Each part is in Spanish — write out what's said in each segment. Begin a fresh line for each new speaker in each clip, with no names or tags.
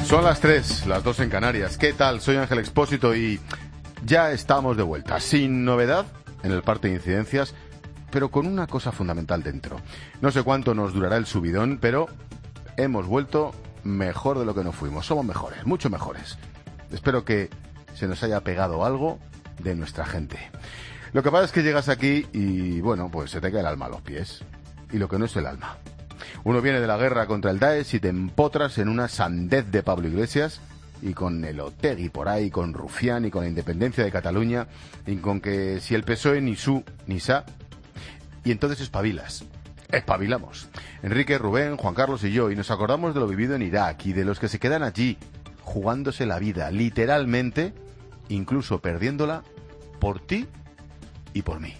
Son las 3, las 2 en Canarias. ¿Qué tal? Soy Ángel Expósito y ya estamos de vuelta. Sin novedad en el parte de incidencias, pero con una cosa fundamental dentro. No sé cuánto nos durará el subidón, pero hemos vuelto mejor de lo que nos fuimos. Somos mejores, mucho mejores. Espero que se nos haya pegado algo de nuestra gente. Lo que pasa es que llegas aquí y, bueno, pues se te cae el alma a los pies. Y lo que no es el alma. Uno viene de la guerra contra el Daesh y te empotras en una sandez de Pablo Iglesias y con el Otegi por ahí, con Rufián y con la independencia de Cataluña y con que si el PSOE ni su ni sa, y entonces espabilamos. Enrique, Rubén, Juan Carlos y yo, y nos acordamos de lo vivido en Irak y de los que se quedan allí jugándose la vida, literalmente, incluso perdiéndola por ti y por mí.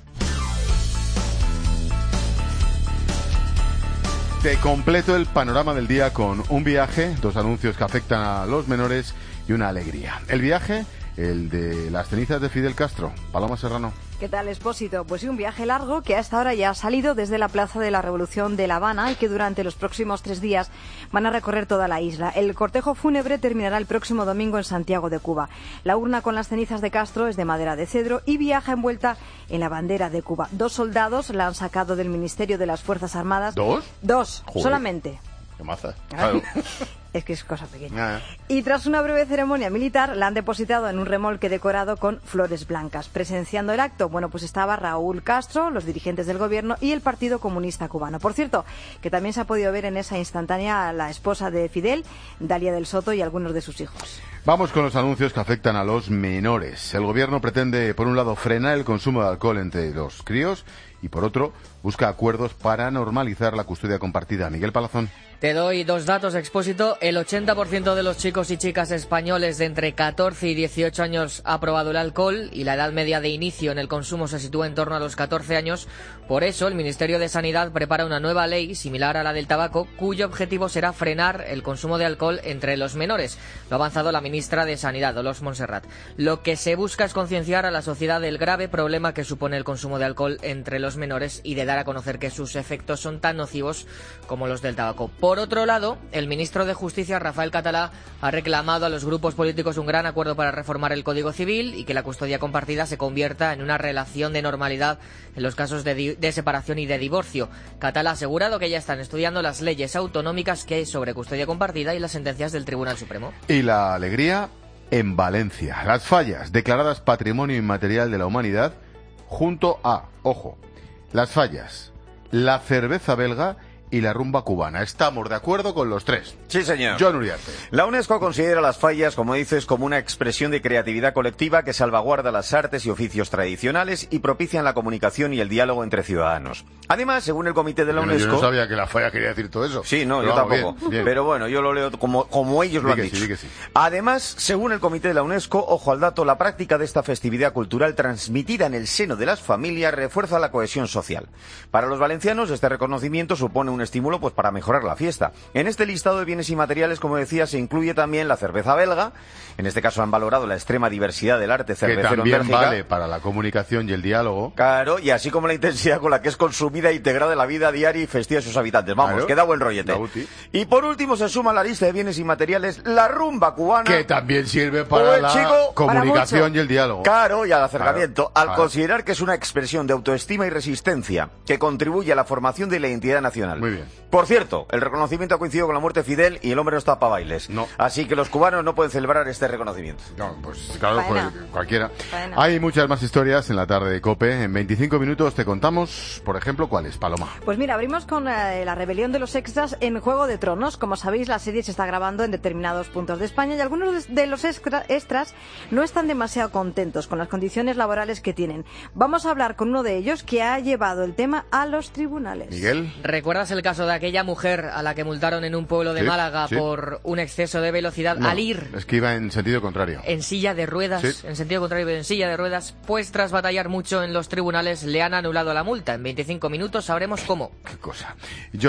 Te completo el panorama del día con un viaje, 2 anuncios que afectan a los menores y una alegría. El viaje, el de las cenizas de Fidel Castro. Paloma Serrano.
¿Qué tal, Expósito? Pues sí, un viaje largo que a esta hora ya ha salido desde la Plaza de la Revolución de La Habana y que durante los próximos 3 días van a recorrer toda la isla. El cortejo fúnebre terminará el próximo domingo en Santiago de Cuba. La urna con las cenizas de Castro es de madera de cedro y viaja envuelta en la bandera de Cuba. 2 soldados la han sacado del Ministerio de las Fuerzas Armadas.
¿2?
2,
Joder.
Solamente.
Qué maza. Claro.
Es que es cosa pequeña. Y tras una breve ceremonia militar, la han depositado en un remolque decorado con flores blancas. Presenciando el acto, bueno, pues estaba Raúl Castro, los dirigentes del gobierno y el Partido Comunista Cubano. Por cierto, que también se ha podido ver en esa instantánea a la esposa de Fidel, Dalia del Soto, y algunos de sus hijos.
Vamos con los anuncios que afectan a los menores. El gobierno pretende, por un lado, frenar el consumo de alcohol entre los críos y, por otro, busca acuerdos para normalizar la custodia compartida. Miguel Palazón.
Te doy 2 datos, Expósito. El 80% de los chicos y chicas españoles de entre 14 y 18 años ha probado el alcohol y la edad media de inicio en el consumo se sitúa en torno a los 14 años. Por eso, el Ministerio de Sanidad prepara una nueva ley similar a la del tabaco, cuyo objetivo será frenar el consumo de alcohol entre los menores. Lo ha avanzado la ministra de Sanidad, Dolors Montserrat. Lo que se busca es concienciar a la sociedad del grave problema que supone el consumo de alcohol entre los menores y de dar a conocer que sus efectos son tan nocivos como los del tabaco. Por otro lado, el ministro de Justicia, Rafael Catalá, ha reclamado a los grupos políticos un gran acuerdo para reformar el Código Civil y que la custodia compartida se convierta en una relación de normalidad en los casos de separación y de divorcio. Catalá ha asegurado que ya están estudiando las leyes autonómicas que hay sobre custodia compartida y las sentencias del Tribunal Supremo.
Y la alegría en Valencia. Las fallas declaradas Patrimonio Inmaterial de la Humanidad junto a, ojo, las fallas, la cerveza belga y la rumba cubana. Estamos de acuerdo con los 3.
Sí, señor.
John Uriarte.
La UNESCO considera las fallas, como dices, como una expresión de creatividad colectiva que salvaguarda las artes y oficios tradicionales y propician la comunicación y el diálogo entre ciudadanos. Además, según el comité de la UNESCO...
Yo no sabía que la falla quería decir todo eso.
Sí, no,
pero
yo tampoco.
Bien, bien.
Pero bueno, yo lo leo como ellos lo han dicho.
Sí, que sí.
Además, según el comité de la UNESCO, ojo al dato, la práctica de esta festividad cultural transmitida en el seno de las familias refuerza la cohesión social. Para los valencianos, este reconocimiento supone un estímulo pues para mejorar la fiesta. En este listado de bienes inmateriales, como decía, se incluye también la cerveza belga. En este caso han valorado la extrema diversidad del arte cervecero en Bélgica.
Que también vale para la comunicación y el diálogo.
Claro, y así como la intensidad con la que es consumida e integrada en la vida diaria y festiva de sus habitantes. Vamos,
claro,
queda buen rollete. Y por último se suma a la lista de bienes inmateriales la rumba cubana.
Que también sirve para la comunicación y el diálogo.
Claro, y al acercamiento.
Claro,
al considerar que es una expresión de autoestima y resistencia que contribuye a la formación de la identidad nacional.
Muy bien.
Por cierto, el reconocimiento ha coincidido con la muerte de Fidel y el hombre no está para bailes.
No.
Así que los cubanos no pueden celebrar este reconocimiento.
No, pues claro,
Faena.
cualquiera.
Faena.
Hay muchas más historias en la tarde de COPE. En 25 minutos te contamos, por ejemplo, ¿cuáles, Paloma?
Pues mira, abrimos con la rebelión de los extras en Juego de Tronos. Como sabéis, la serie se está grabando en determinados puntos de España y algunos de los extras no están demasiado contentos con las condiciones laborales que tienen. Vamos a hablar con uno de ellos que ha llevado el tema a los tribunales.
Miguel.
¿Recuerdas el caso de aquella mujer a la que multaron en un pueblo de Málaga por un exceso de velocidad al ir?
Es que iba en sentido contrario.
En silla de ruedas, en sentido contrario, en silla de ruedas, pues tras batallar mucho en los tribunales le han anulado la multa. En 25 minutos sabremos cómo.
Qué cosa. John.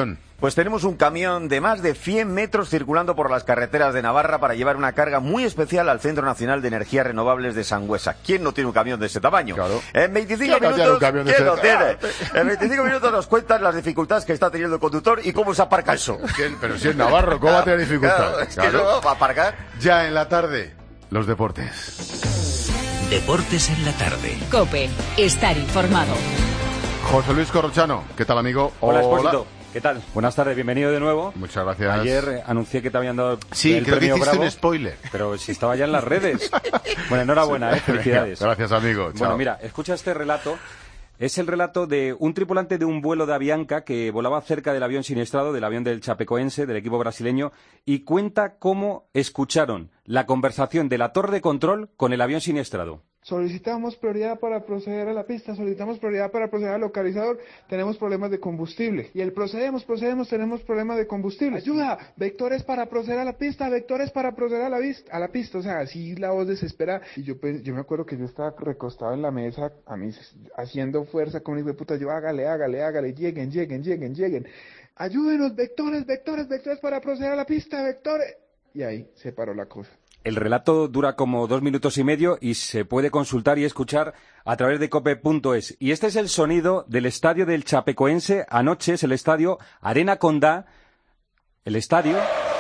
Pues tenemos un camión de más de 100 metros circulando por las carreteras de Navarra para llevar una carga muy especial al Centro Nacional de Energías Renovables de Sangüesa. ¿Quién no tiene un camión de ese tamaño?
Claro.
En 25 minutos, ¿quién lo tiene? En 25 minutos nos cuentan las dificultades que está teniendo el conductor y cómo se aparca eso.
Pero si es Navarro, ¿cómo va a tener dificultad?
Claro, es que no va a aparcar.
Ya en la tarde, los deportes.
Deportes en la tarde.
COPE. Estar informado.
José Luis Corrochano, ¿qué tal, amigo?
Hola, Expósito. ¿Qué tal? Buenas tardes, bienvenido de nuevo.
Muchas gracias.
Ayer anuncié que te habían dado
sí,
el
creo
premio
que hiciste
Bravo,
un spoiler.
Pero si estaba ya en las redes. Bueno, enhorabuena, felicidades.
Gracias, amigo. Chao.
Bueno, mira, escucha este relato. Es el relato de un tripulante de un vuelo de Avianca que volaba cerca del avión siniestrado, del avión del Chapecoense, del equipo brasileño, y cuenta cómo escucharon la conversación de la torre de control con el avión siniestrado.
Solicitamos prioridad para proceder a la pista, solicitamos prioridad para proceder al localizador, tenemos problemas de combustible. Y el procedemos, tenemos problemas de combustible. Ayuda, vectores para proceder a la pista, vectores para proceder a la pista. O sea, así la voz desespera. Y yo me acuerdo que yo estaba recostado en la mesa, a mí haciendo fuerza con mi hijo de puta, yo hágale, lleguen. Ayúdenos, vectores para proceder a la pista, vectores. Y ahí se paró la cosa.
El relato dura como 2 minutos y medio y se puede consultar y escuchar a través de cope.es. Y este es el sonido del estadio del Chapecoense. Anoche es el estadio Arena Condá. El estadio...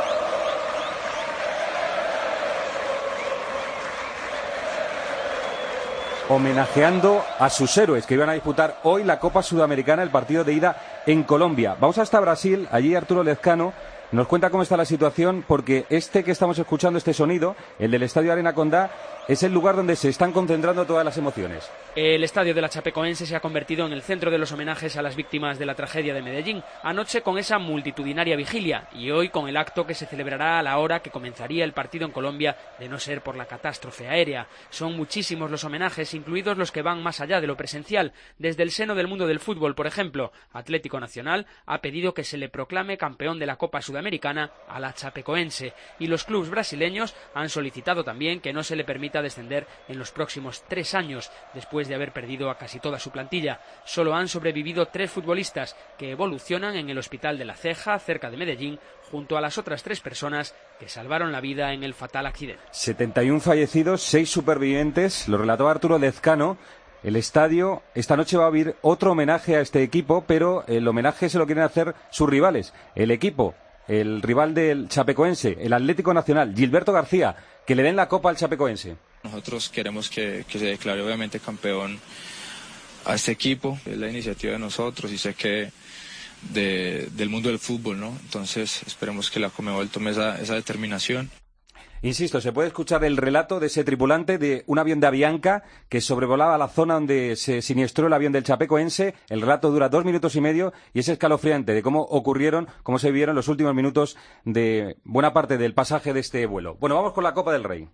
homenajeando a sus héroes que iban a disputar hoy la Copa Sudamericana, el partido de ida en Colombia. Vamos hasta Brasil, allí Arturo Lezcano nos cuenta cómo está la situación, porque este que estamos escuchando, este sonido, el del Estadio Arena Condá, es el lugar donde se están concentrando todas las emociones.
El estadio de la Chapecoense se ha convertido en el centro de los homenajes a las víctimas de la tragedia de Medellín, anoche con esa multitudinaria vigilia y hoy con el acto que se celebrará a la hora que comenzaría el partido en Colombia, de no ser por la catástrofe aérea. Son muchísimos los homenajes, incluidos los que van más allá de lo presencial. Desde el seno del mundo del fútbol, por ejemplo, Atlético Nacional ha pedido que se le proclame campeón de la Copa Sudamericana a la Chapecoense, y los clubes brasileños han solicitado también que no se le permita descender en los próximos 3 años, después de haber perdido a casi toda su plantilla. Solo han sobrevivido 3 futbolistas que evolucionan en el Hospital de la Ceja, cerca de Medellín, junto a las otras 3 personas que salvaron la vida en el fatal accidente.
71 fallecidos, 6 supervivientes, lo relató Arturo Lezcano. El estadio esta noche va a haber otro homenaje a este equipo, pero el homenaje se lo quieren hacer sus rivales. El equipo, el rival del Chapecoense, el Atlético Nacional, Gilberto García, que le den la copa al Chapecoense.
Nosotros queremos que se declare obviamente campeón a este equipo. Es la iniciativa de nosotros y sé que del mundo del fútbol, ¿no? Entonces esperemos que la Conmebol tome esa determinación.
Insisto, se puede escuchar el relato de ese tripulante de un avión de Avianca que sobrevolaba la zona donde se siniestró el avión del Chapecoense. El relato dura 2 minutos y medio y es escalofriante de cómo se vivieron los últimos minutos de buena parte del pasaje de este vuelo. Bueno, vamos con la Copa del Rey.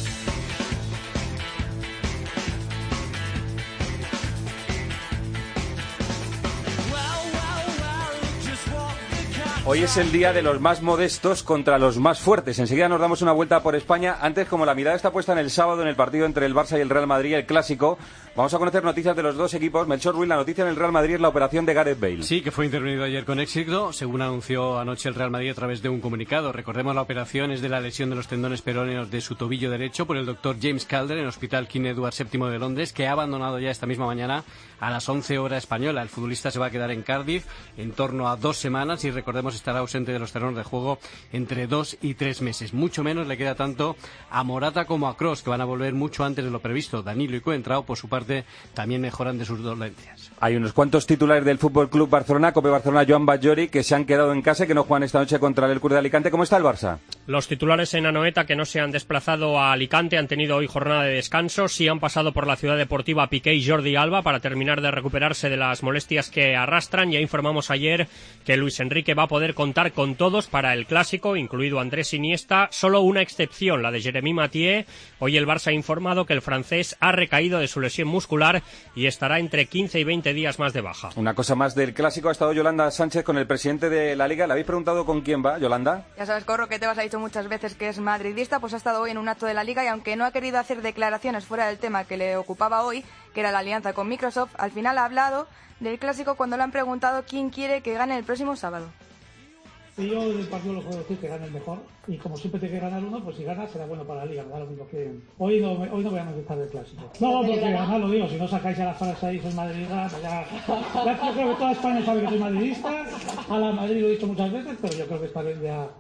Hoy es el día de los más modestos contra los más fuertes. Enseguida nos damos una vuelta por España. Antes, como la mirada está puesta en el sábado, en el partido entre el Barça y el Real Madrid, el clásico, vamos a conocer noticias de los dos equipos. Melchor Ruiz, la noticia en el Real Madrid es la operación de Gareth Bale.
Sí, que fue intervenido ayer con éxito, según anunció anoche el Real Madrid a través de un comunicado. Recordemos, la operación es de la lesión de los tendones peroneos de su tobillo derecho por el doctor James Calder en el Hospital King Edward VII de Londres, que ha abandonado ya esta misma mañana a las 11 horas española. El futbolista se va a quedar en Cardiff en torno a 2 semanas y, recordemos, estará ausente de los terrenos de juego entre 2 y 3 meses. Mucho menos le queda tanto a Morata como a Kroos, que van a volver mucho antes de lo previsto. Danilo y Coentrao, por su parte, también mejoran de sus dolencias.
Hay unos cuantos titulares del Fútbol Club Barcelona, Cope Barcelona, Joan Batllori, que se han quedado en casa y que no juegan esta noche contra el Hercur de Alicante. ¿Cómo está el Barça?
Los titulares en Anoeta, que no se han desplazado a Alicante, han tenido hoy jornada de descanso. Sí han pasado por la ciudad deportiva Piqué y Jordi Alba para terminar de recuperarse de las molestias que arrastran. Ya informamos ayer que Luis Enrique va a poder contar con todos para el clásico, incluido Andrés Iniesta. Solo una excepción, la de Jeremy Mathieu. Hoy el Barça ha informado que el francés ha recaído de su lesión muscular y estará entre 15 y 20 días más de baja.
Una cosa más del clásico, ha estado Yolanda Sánchez con el presidente de la Liga. ¿Le habéis preguntado con quién va, Yolanda?
Ya sabes, Corro, que Tebas ha dicho muchas veces que es madridista, pues ha estado hoy en un acto de la Liga y aunque no ha querido hacer declaraciones fuera del tema que le ocupaba hoy, que era la alianza con Microsoft, al final ha hablado del clásico cuando le han preguntado quién quiere que gane el próximo sábado.
Y yo del partido lo puedo decir que gane el mejor. Y como siempre tiene que ganar uno, pues si gana será bueno para la Liga. Lo único que hoy no voy a necesitar del clásico. No, porque ganar lo digo. Si no sacáis a las faras ahí, sois madridistas, pues ya yo creo que toda España sabe que soy madridista. A la Madrid lo he dicho muchas veces, pero yo creo que esta vez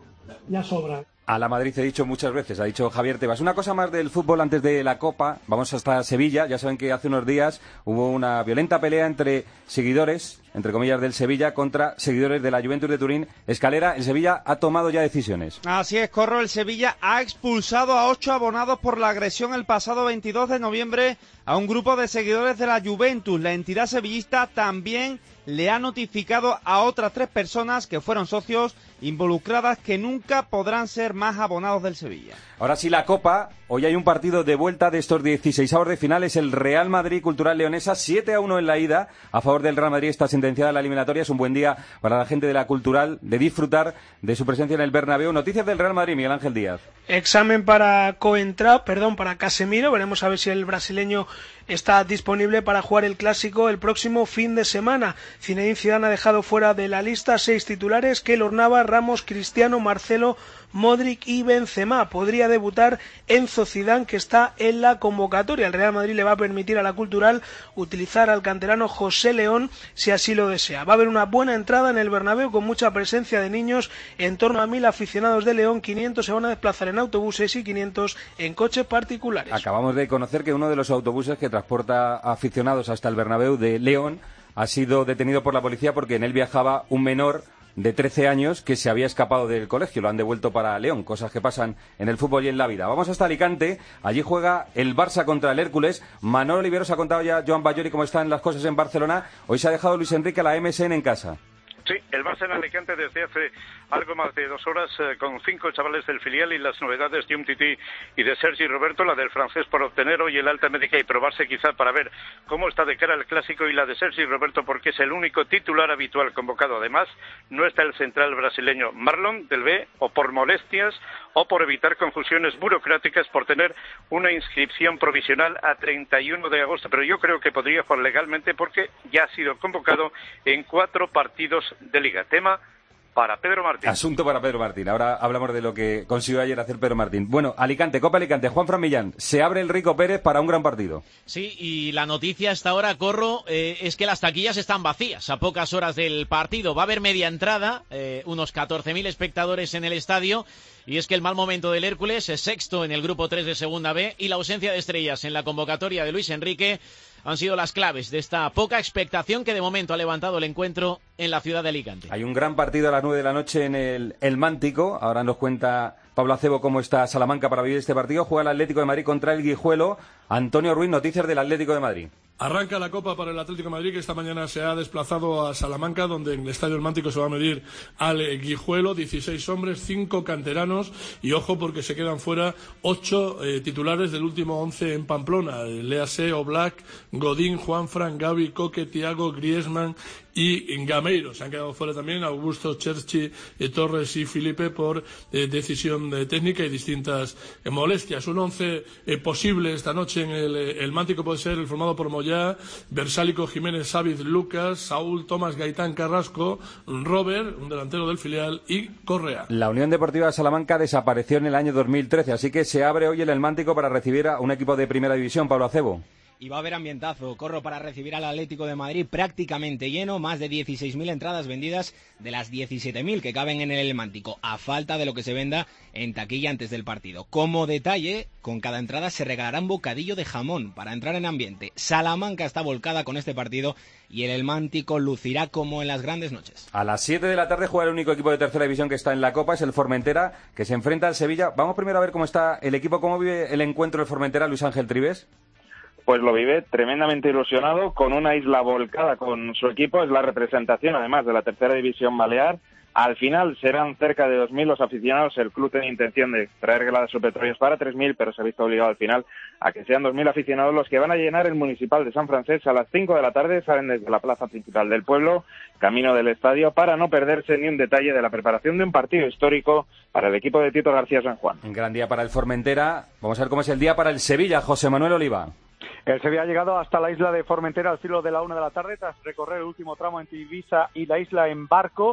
ya sobra.
A la Madrid he dicho muchas veces, ha dicho Javier Tebas. Una cosa más del fútbol antes de la Copa. Vamos hasta Sevilla. Ya saben que hace unos días hubo una violenta pelea entre seguidores, entre comillas, del Sevilla contra seguidores de la Juventus de Turín. Escalera, el Sevilla ha tomado ya decisiones.
Así es, Corro. El Sevilla ha expulsado a 8 abonados por la agresión el pasado 22 de noviembre a un grupo de seguidores de la Juventus. La entidad sevillista también le ha notificado a otras 3 personas que fueron socios involucradas que nunca podrán ser más abonados del Sevilla.
Ahora sí, la Copa. Hoy hay un partido de vuelta de estos 16avos de final. Es el Real Madrid Cultural Leonesa, 7-1 en la ida. A favor del Real Madrid está sentenciada la eliminatoria. Es un buen día para la gente de la Cultural de disfrutar de su presencia en el Bernabéu. Noticias del Real Madrid, Miguel Ángel Díaz.
Examen para para Casemiro. Veremos a ver si el brasileño está disponible para jugar el Clásico el próximo fin de semana. Zinedine Zidane ha dejado fuera de la lista 6 titulares: Keylor Navas, Ramos, Cristiano, Marcelo, Modric y Benzema. Podría debutar Enzo Zidane, que está en la convocatoria. El Real Madrid le va a permitir a la Cultural utilizar al canterano José León si así lo desea. Va a haber una buena entrada en el Bernabéu con mucha presencia de niños. En torno a 1000 aficionados de León, 500 se van a desplazar en autobuses y 500 en coches particulares.
Acabamos de conocer que uno de los autobuses que transporta aficionados hasta el Bernabéu de León ha sido detenido por la policía porque en él viajaba un menor de 13 años que se había escapado del colegio. Lo han devuelto para León, cosas que pasan en el fútbol y en la vida. Vamos hasta Alicante. Allí juega el Barça contra el Hércules. Manolo Oliveros ha contado ya, Joan Bayori, cómo están las cosas en Barcelona. Hoy se ha dejado Luis Enrique a la MSN en casa.
Sí, el Barça en Alicante desde hace algo más de 2 horas con 5 chavales del filial y las novedades de Umtiti y de Sergi Roberto, la del francés por obtener hoy el alta médica y probarse quizá para ver cómo está de cara al Clásico, y la de Sergi Roberto porque es el único titular habitual convocado. Además, no está el central brasileño Marlon del B, o por molestias o por evitar confusiones burocráticas por tener una inscripción provisional a 31 de agosto, pero yo creo que podría jugar legalmente porque ya ha sido convocado en 4 partidos de Liga. Tema para Pedro Martín.
Asunto para Pedro Martín. Ahora hablamos de lo que consiguió ayer hacer Pedro Martín. Bueno, Alicante, Copa Alicante, Juanfran Millán, se abre el Rico Pérez para un gran partido.
Sí, y la noticia hasta ahora, Corro, es que las taquillas están vacías a pocas horas del partido. Va a haber media entrada, unos 14.000 espectadores en el estadio, y es que el mal momento del Hércules es sexto en el grupo 3 de Segunda B y la ausencia de estrellas en la convocatoria de Luis Enrique han sido las claves de esta poca expectación que de momento ha levantado el encuentro en la ciudad de Alicante.
Hay un gran partido a las 9 de la noche en el Mántico. Ahora nos cuenta Pablo Acebo cómo está Salamanca para vivir este partido. Juega el Atlético de Madrid contra el Guijuelo. Antonio Ruiz, noticias del Atlético de Madrid.
Arranca la Copa para el Atlético de Madrid, que esta mañana se ha desplazado a Salamanca, donde en el Estadio del Mántico se va a medir al Guijuelo. 16 hombres, 5 canteranos, y ojo porque se quedan fuera 8 titulares del último 11 en Pamplona. Léase Oblak, Godín, Juanfran, Gavi, Coque, Thiago, Griezmann y Gameiro. Se han quedado fuera también Augusto, Cherchi, Torres y Felipe por decisión técnica y distintas molestias. Un 11 posible esta noche en el Mántico puede ser el formado por Moyá, Versálico, Jiménez, Sáviz, Lucas, Saúl, Tomás, Gaitán, Carrasco, Robert, un delantero del filial, y Correa.
La Unión Deportiva de Salamanca desapareció en el año 2013, así que se abre hoy el Mántico para recibir a un equipo de primera división. Pablo Acebo.
Y va a haber ambientazo, Corro, para recibir al Atlético de Madrid prácticamente lleno, más de 16.000 entradas vendidas de las 17.000 que caben en el Mántico, a falta de lo que se venda en taquilla antes del partido. Como detalle, con cada entrada se regalará un bocadillo de jamón para entrar en ambiente. Salamanca está volcada con este partido y el Mántico lucirá como en las grandes noches.
A las 7 de la tarde juega el único equipo de tercera división que está en la Copa, es el Formentera, que se enfrenta al Sevilla. Vamos primero a ver cómo está el equipo, cómo vive el encuentro del Formentera, Luis Ángel Trives.
Pues lo vive tremendamente ilusionado, con una isla volcada con su equipo. Es la representación, además, de la tercera división balear. Al final serán cerca de 2.000 los aficionados. El club tiene intención de traer gradas supletorias para 3.000, pero se ha visto obligado al final a que sean 2.000 aficionados los que van a llenar el Municipal de San Francés a las 5 de la tarde. Salen desde la plaza principal del pueblo, camino del estadio, para no perderse ni un detalle de la preparación de un partido histórico para el equipo de Tito García San Juan.
Un gran día para el Formentera. Vamos a ver cómo es el día para el Sevilla. José Manuel Oliva.
El Sevilla ha llegado hasta la isla de Formentera al filo de la 1 de la tarde tras recorrer el último tramo entre Ibiza y la isla en barco.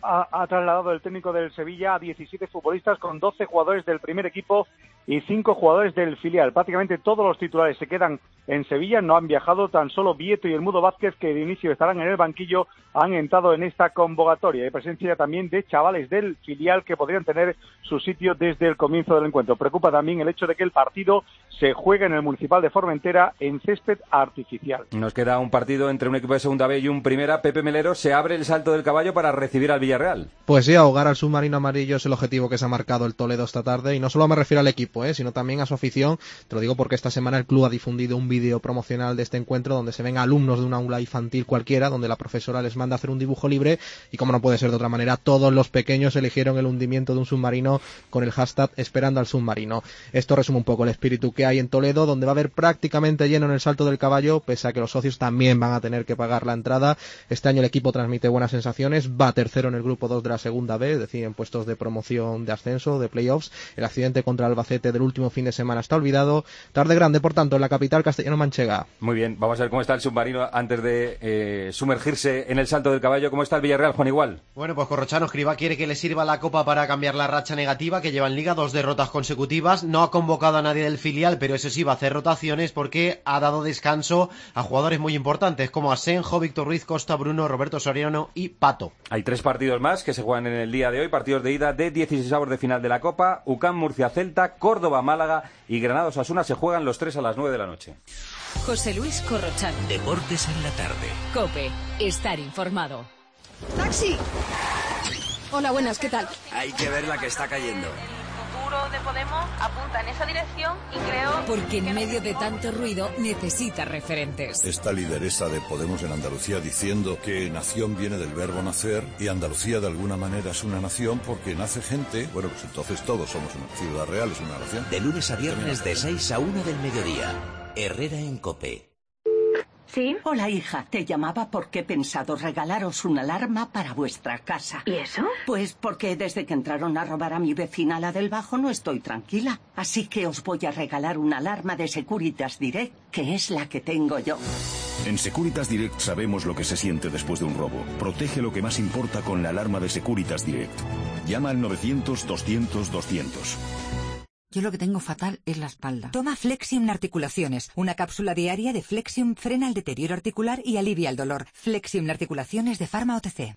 ha trasladado el técnico del Sevilla a 17 futbolistas con 12 jugadores del primer equipo y 5 jugadores del filial. Prácticamente todos los titulares se quedan en Sevilla, no han viajado, tan solo Vieto y el Mudo Vázquez, que de inicio estarán en el banquillo, han entrado en esta convocatoria. Hay presencia también de chavales del filial que podrían tener su sitio desde el comienzo del encuentro. Preocupa también el hecho de que el partido se juegue en el Municipal de Formentera en césped artificial.
Nos queda un partido entre un equipo de segunda B y un primera. Pepe Melero, se abre el salto del caballo para recibir al Villarreal.
Pues sí, ahogar al submarino amarillo es el objetivo que se ha marcado el Toledo esta tarde, y no solo me refiero al equipo, sino también a su afición. Te lo digo porque esta semana el club ha difundido un vídeo promocional de este encuentro donde se ven alumnos de una aula infantil cualquiera, donde la profesora les manda a hacer un dibujo libre, y como no puede ser de otra manera, todos los pequeños eligieron el hundimiento de un submarino con el hashtag esperando al submarino. Esto resume un poco el espíritu que hay en Toledo, donde va a haber prácticamente lleno en el salto del caballo, pese a que los socios también van a tener que pagar la entrada. Este año el equipo transmite buenas sensaciones, va tercero en el grupo 2 de la segunda B, es decir, en puestos de promoción, de ascenso, de playoffs. El accidente contra el Albacete del último fin de semana está olvidado. Tarde grande, por tanto, en la capital castellano-manchega.
Muy bien, vamos a ver cómo está el submarino antes de sumergirse en el salto del caballo. ¿Cómo está el Villarreal, Juan Igual?
Bueno, pues Corrochano, Escribá quiere que le sirva la Copa para cambiar la racha negativa que lleva en Liga, 2 derrotas consecutivas. No ha convocado a nadie del filial, pero eso sí, va a hacer rotaciones porque ha dado descanso a jugadores muy importantes como Asenjo, Víctor Ruiz, Costa, Bruno, Roberto Soriano y Pato.
Hay 3 partidos más que se juegan en el día de hoy, partidos de ida de 16avos de final de la Copa. UCAM Murcia-Celta, Córdoba-Málaga y Granada-Osasuna se juegan los 3 a las 9 de la noche.
José Luis Corrochano.
Deportes en la tarde.
COPE. Estar informado.
¡Taxi! Hola, buenas, ¿qué tal?
Hay que ver la que está cayendo.
De Podemos apunta en esa dirección y creo...
Porque en medio de tanto ruido necesita referentes.
Esta lideresa de Podemos en Andalucía diciendo que nación viene del verbo nacer y Andalucía de alguna manera es una nación porque nace gente. Bueno, pues entonces todos somos una ciudad real, es una nación.
De lunes a viernes de 6 a 1 del mediodía. Herrera en COPE.
¿Sí? Hola, hija. Te llamaba porque he pensado regalaros una alarma para vuestra casa.
¿Y eso?
Pues porque desde que entraron a robar a mi vecina, la del Bajo, no estoy tranquila. Así que os voy a regalar una alarma de Securitas Direct, que es la que tengo yo.
En Securitas Direct sabemos lo que se siente después de un robo. Protege lo que más importa con la alarma de Securitas Direct. Llama al 900-200-200.
Yo lo que tengo fatal es la espalda. Toma Flexium Articulaciones. Una cápsula diaria de Flexium frena el deterioro articular y alivia el dolor. Flexium Articulaciones de Pharma OTC.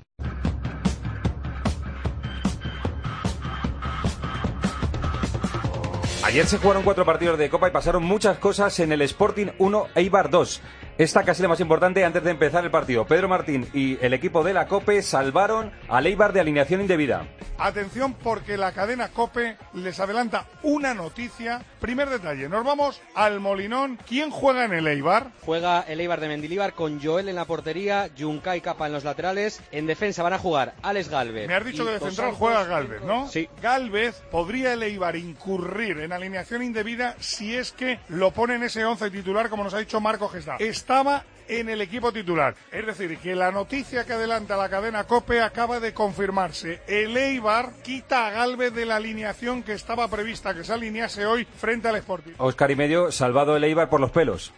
Ayer se jugaron 4 partidos de Copa y pasaron muchas cosas en el Sporting 1, Eibar 2. Esta casi la más importante antes de empezar el partido. Pedro Martín y el equipo de la COPE salvaron al Eibar de alineación indebida.
Atención porque la cadena COPE les adelanta una noticia. Primer detalle, nos vamos al Molinón. ¿Quién juega en el Eibar?
Juega el Eibar de Mendilibar con Joel en la portería, Junkai Capa en los laterales. En defensa van a jugar Alex Gálvez.
Me has dicho que de central juega Gálvez, ¿no?
Sí.
Gálvez, ¿podría el Eibar incurrir en alineación indebida si es que lo pone en ese 11 titular, como nos ha dicho Marco Gestá? Estaba en el equipo titular. Es decir, que la noticia que adelanta la cadena COPE acaba de confirmarse. El Eibar quita a Gálvez de la alineación que estaba prevista que se alinease hoy frente al Sporting.
Óscar y medio, salvado el Eibar por los pelos.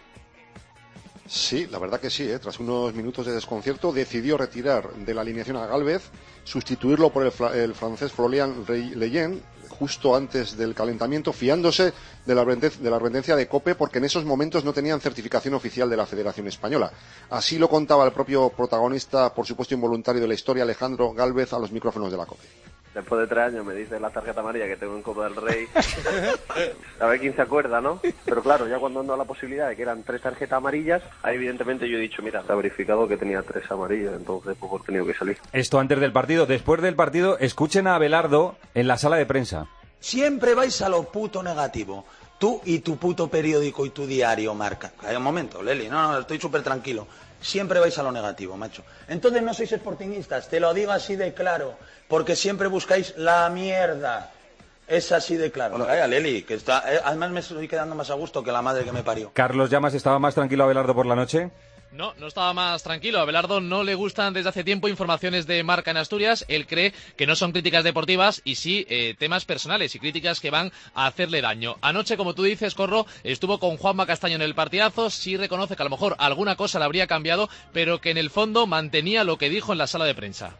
Sí, la verdad que sí, tras unos minutos de desconcierto decidió retirar de la alineación a Gálvez, sustituirlo por el francés Florian Leyen, justo antes del calentamiento, fiándose de la advertencia de COPE porque en esos momentos no tenían certificación oficial de la Federación Española. Así lo contaba el propio protagonista, por supuesto involuntario de la historia, Alejandro Gálvez, a los micrófonos de la COPE.
Después de 3 años me dice la tarjeta amarilla que tengo en Copa del Rey. A ver quién se acuerda, ¿no? Pero claro, ya cuando ando a la posibilidad de que eran 3 tarjetas amarillas, ahí evidentemente yo he dicho, mira, se ha verificado que tenía 3 amarillas, entonces pues he tenido que salir.
Esto antes del partido. Después del partido, escuchen a Abelardo en la sala de prensa.
Siempre vais a lo puto negativo. Tú y tu puto periódico y tu diario, Marca. Hay un momento, Leli, no, estoy súper tranquilo. Siempre vais a lo negativo, macho. Entonces no sois sportingistas, te lo digo así de claro, porque siempre buscáis la mierda. Es así de claro. Bueno, calla, Leli, que está, además me estoy quedando más a gusto que la madre que me parió.
Carlos Llamas, ¿estaba más tranquilo Abelardo por la noche?
No estaba más tranquilo. A Abelardo no le gustan desde hace tiempo informaciones de Marca en Asturias. Él cree que no son críticas deportivas y sí temas personales y críticas que van a hacerle daño. Anoche, como tú dices, Corro, estuvo con Juanma Castaño en el partidazo. Sí reconoce que a lo mejor alguna cosa le habría cambiado, pero que en el fondo mantenía lo que dijo en la sala de prensa.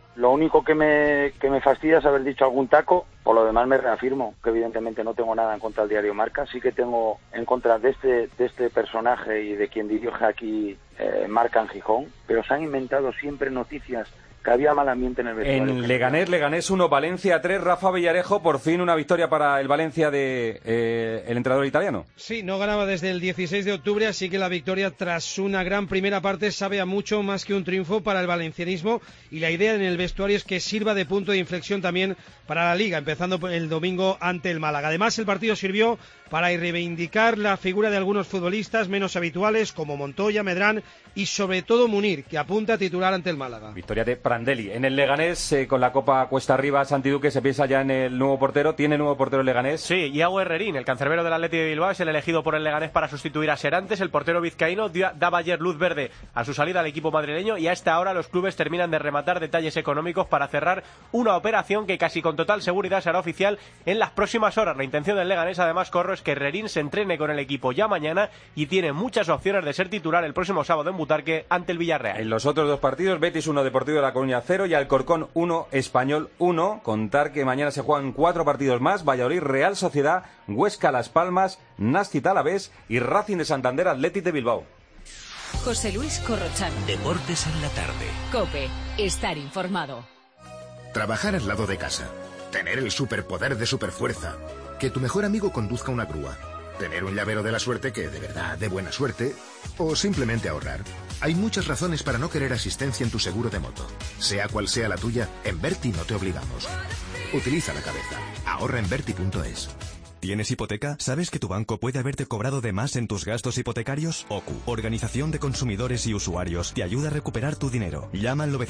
Lo único que me fastidia es haber dicho algún taco. Por lo demás me reafirmo que evidentemente no tengo nada en contra del diario Marca. Sí que tengo en contra de este personaje y de quien dirige aquí Marca en Gijón. Pero se han inventado siempre noticias que había mal ambiente en el vestuario.
En Leganés 1, Valencia 3, Rafa Villarejo, por fin una victoria para el Valencia de el entrenador italiano.
Sí, no ganaba desde el 16 de octubre, así que la victoria tras una gran primera parte sabe a mucho más que un triunfo para el valencianismo, y la idea en el vestuario es que sirva de punto de inflexión también para la Liga, empezando el domingo ante el Málaga. Además, el partido sirvió para reivindicar la figura de algunos futbolistas menos habituales como Montoya, Medrán y sobre todo Munir, que apunta a titular ante el Málaga.
Victoria de Prandelli. En el Leganés, con la Copa cuesta arriba, Santi Duque se piensa ya en el nuevo portero. ¿Tiene nuevo portero el Leganés?
Sí, Iago Herrerín, el cancerbero del Athletic de Bilbao, es el elegido por el Leganés para sustituir a Serantes. El portero vizcaíno daba ayer luz verde a su salida al equipo madrileño, y a esta hora los clubes terminan de rematar detalles económicos para cerrar una operación que casi con total seguridad será oficial en las próximas horas. La intención del Leganés, además, Corro, es que Herrerín se entrene con el equipo ya mañana y tiene muchas opciones de ser titular el próximo sábado en Butarque ante el Villarreal.
En los otros dos partidos, Betis 1, Deportivo de La Coruña 0 y Alcorcón 1, Español 1. Contar que mañana se juegan 4 partidos más: Valladolid, Real Sociedad, Huesca, Las Palmas, Nastic Alavés y Racing de Santander, Athletic de Bilbao.
José Luis Corrochano.
Deportes en la tarde.
COPE. Estar informado.
Trabajar al lado de casa. Tener el superpoder de superfuerza. Que tu mejor amigo conduzca una grúa. Tener un llavero de la suerte que, de verdad, dé buena suerte. O simplemente ahorrar. Hay muchas razones para no querer asistencia en tu seguro de moto. Sea cual sea la tuya, en Berti no te obligamos. Utiliza la cabeza. Ahorra en Berti.es.
¿Tienes hipoteca? ¿Sabes que tu banco puede haberte cobrado de más en tus gastos hipotecarios? OCU, Organización de Consumidores y Usuarios, te ayuda a recuperar tu dinero. Llama al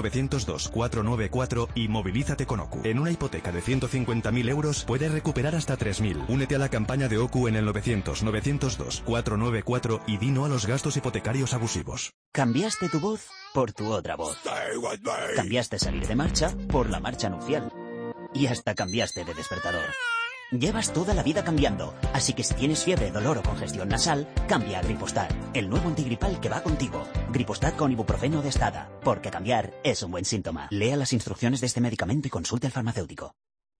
900-902-494 y movilízate con OCU. En una hipoteca de 150.000 euros puedes recuperar hasta 3.000. Únete a la campaña de OCU en el 900-902-494 y di no a los gastos hipotecarios abusivos.
Cambiaste tu voz por tu otra voz. Cambiaste salir de marcha por la marcha nupcial. Y hasta cambiaste de despertador. Llevas toda la vida cambiando, así que si tienes fiebre, dolor o congestión nasal, cambia a Gripostat, el nuevo antigripal que va contigo. Gripostat con ibuprofeno de Stada, porque cambiar es un buen síntoma. Lea las instrucciones de este medicamento y consulte al farmacéutico.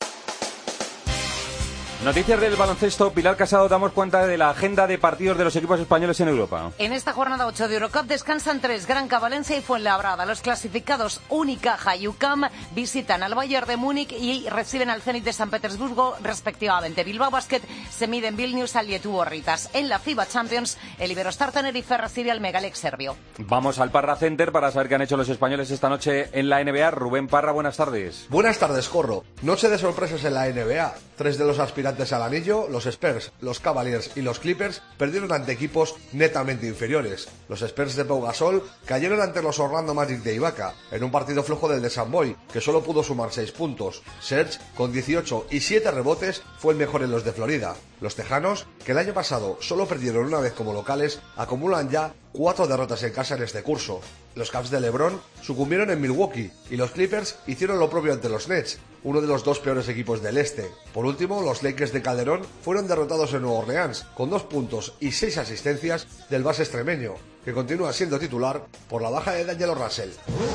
Noticias del baloncesto. Pilar Casado, damos cuenta de la agenda de partidos de los equipos españoles en Europa.
En esta jornada 8 de Eurocup descansan 3, Granca, Valencia y Fuenlabrada. Los clasificados Unicaja y UCAM visitan al Bayern de Múnich y reciben al Zenit de San Petersburgo respectivamente. Bilbao Basket se mide en Vilnius al Lietuvo Ritas. En la FIBA Champions, el Iberostar Tenerife recibe al Megalex serbio.
Vamos al Parra Center para saber qué han hecho los españoles esta noche en la NBA. Rubén Parra, buenas tardes.
Buenas tardes, Corro. Noche de sorpresas en la NBA. 3 de los aspirantes al anillo, los Spurs, los Cavaliers y los Clippers, perdieron ante equipos netamente inferiores. Los Spurs de Pau Gasol cayeron ante los Orlando Magic de Ibaka, en un partido flojo del de San Boy, que solo pudo sumar 6 puntos. Serge, con 18 y 7 rebotes, fue el mejor en los de Florida. Los tejanos, que el año pasado solo perdieron una vez como locales, acumulan ya 4 derrotas en casa en este curso. Los Cavs de LeBron sucumbieron en Milwaukee y los Clippers hicieron lo propio ante los Nets, uno de los 2 peores equipos del este. Por último, los Lakers de Calderón fueron derrotados en Nueva Orleans, con 2 puntos y 6 asistencias del base extremeño, que continúa siendo titular por la baja de D'Angelo Russell.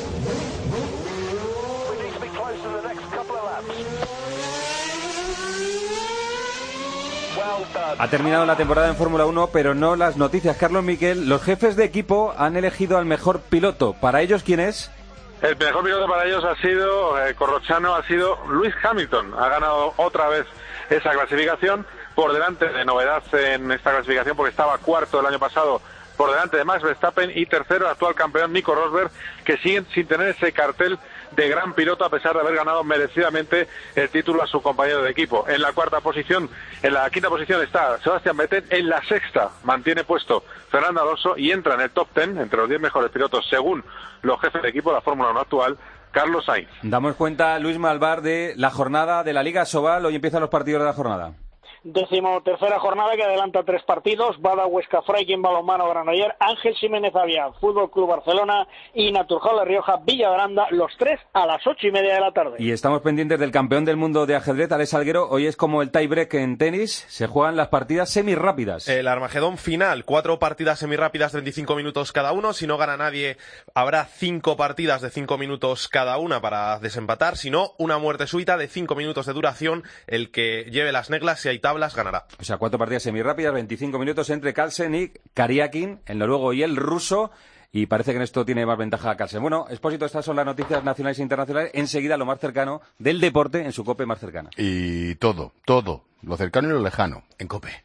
Ha terminado la temporada en Fórmula 1, pero no las noticias. Carlos Miquel, los jefes de equipo han elegido al mejor piloto. ¿Para ellos quién es?
El mejor piloto para ellos ha sido, Corrochano, ha sido Lewis Hamilton. Ha ganado otra vez esa clasificación, por delante de novedad en esta clasificación, porque estaba cuarto el año pasado, por delante de Max Verstappen, y tercero el actual campeón Nico Rosberg, que siguen sin tener ese cartel de gran piloto, a pesar de haber ganado merecidamente el título a su compañero de equipo. En la quinta posición está Sebastián Vettel. En la sexta mantiene puesto Fernando Alonso y entra en el top 10, entre los 10 mejores pilotos según los jefes de equipo de la Fórmula 1 actual, Carlos Sainz.
Damos cuenta, Luis Malvar, de la jornada de la Liga Sobal. Hoy empiezan los partidos de la jornada.
13ª jornada que adelanta 3 partidos, Bada Huesca Freikin Balonmano Granoller, Ángel Ximénez Aviá, Fútbol Club Barcelona y Naturjol La Rioja Villagranda, los 3 a las 8:30 de la tarde.
Y estamos pendientes del campeón del mundo de ajedrez, Alex Salguero. Hoy es como el tie-break en tenis, se juegan las partidas semirrápidas.
El Armagedón final, 4 partidas semirrápidas de 25 minutos cada uno. Si no gana nadie, habrá 5 partidas de 5 minutos cada una para desempatar. Si no, una muerte súbita de 5 minutos de duración. El que lleve las neglas, si hay tablas, ganará.
O sea, 4 partidas semirrápidas, 25 minutos entre Carlsen y Kariakin, el noruego y el ruso. Y parece que en esto tiene más ventaja Carlsen. Bueno, Expósito, estas son las noticias nacionales e internacionales. Enseguida lo más cercano del deporte en su COPE más cercana.
Y todo, lo cercano y lo lejano, en COPE.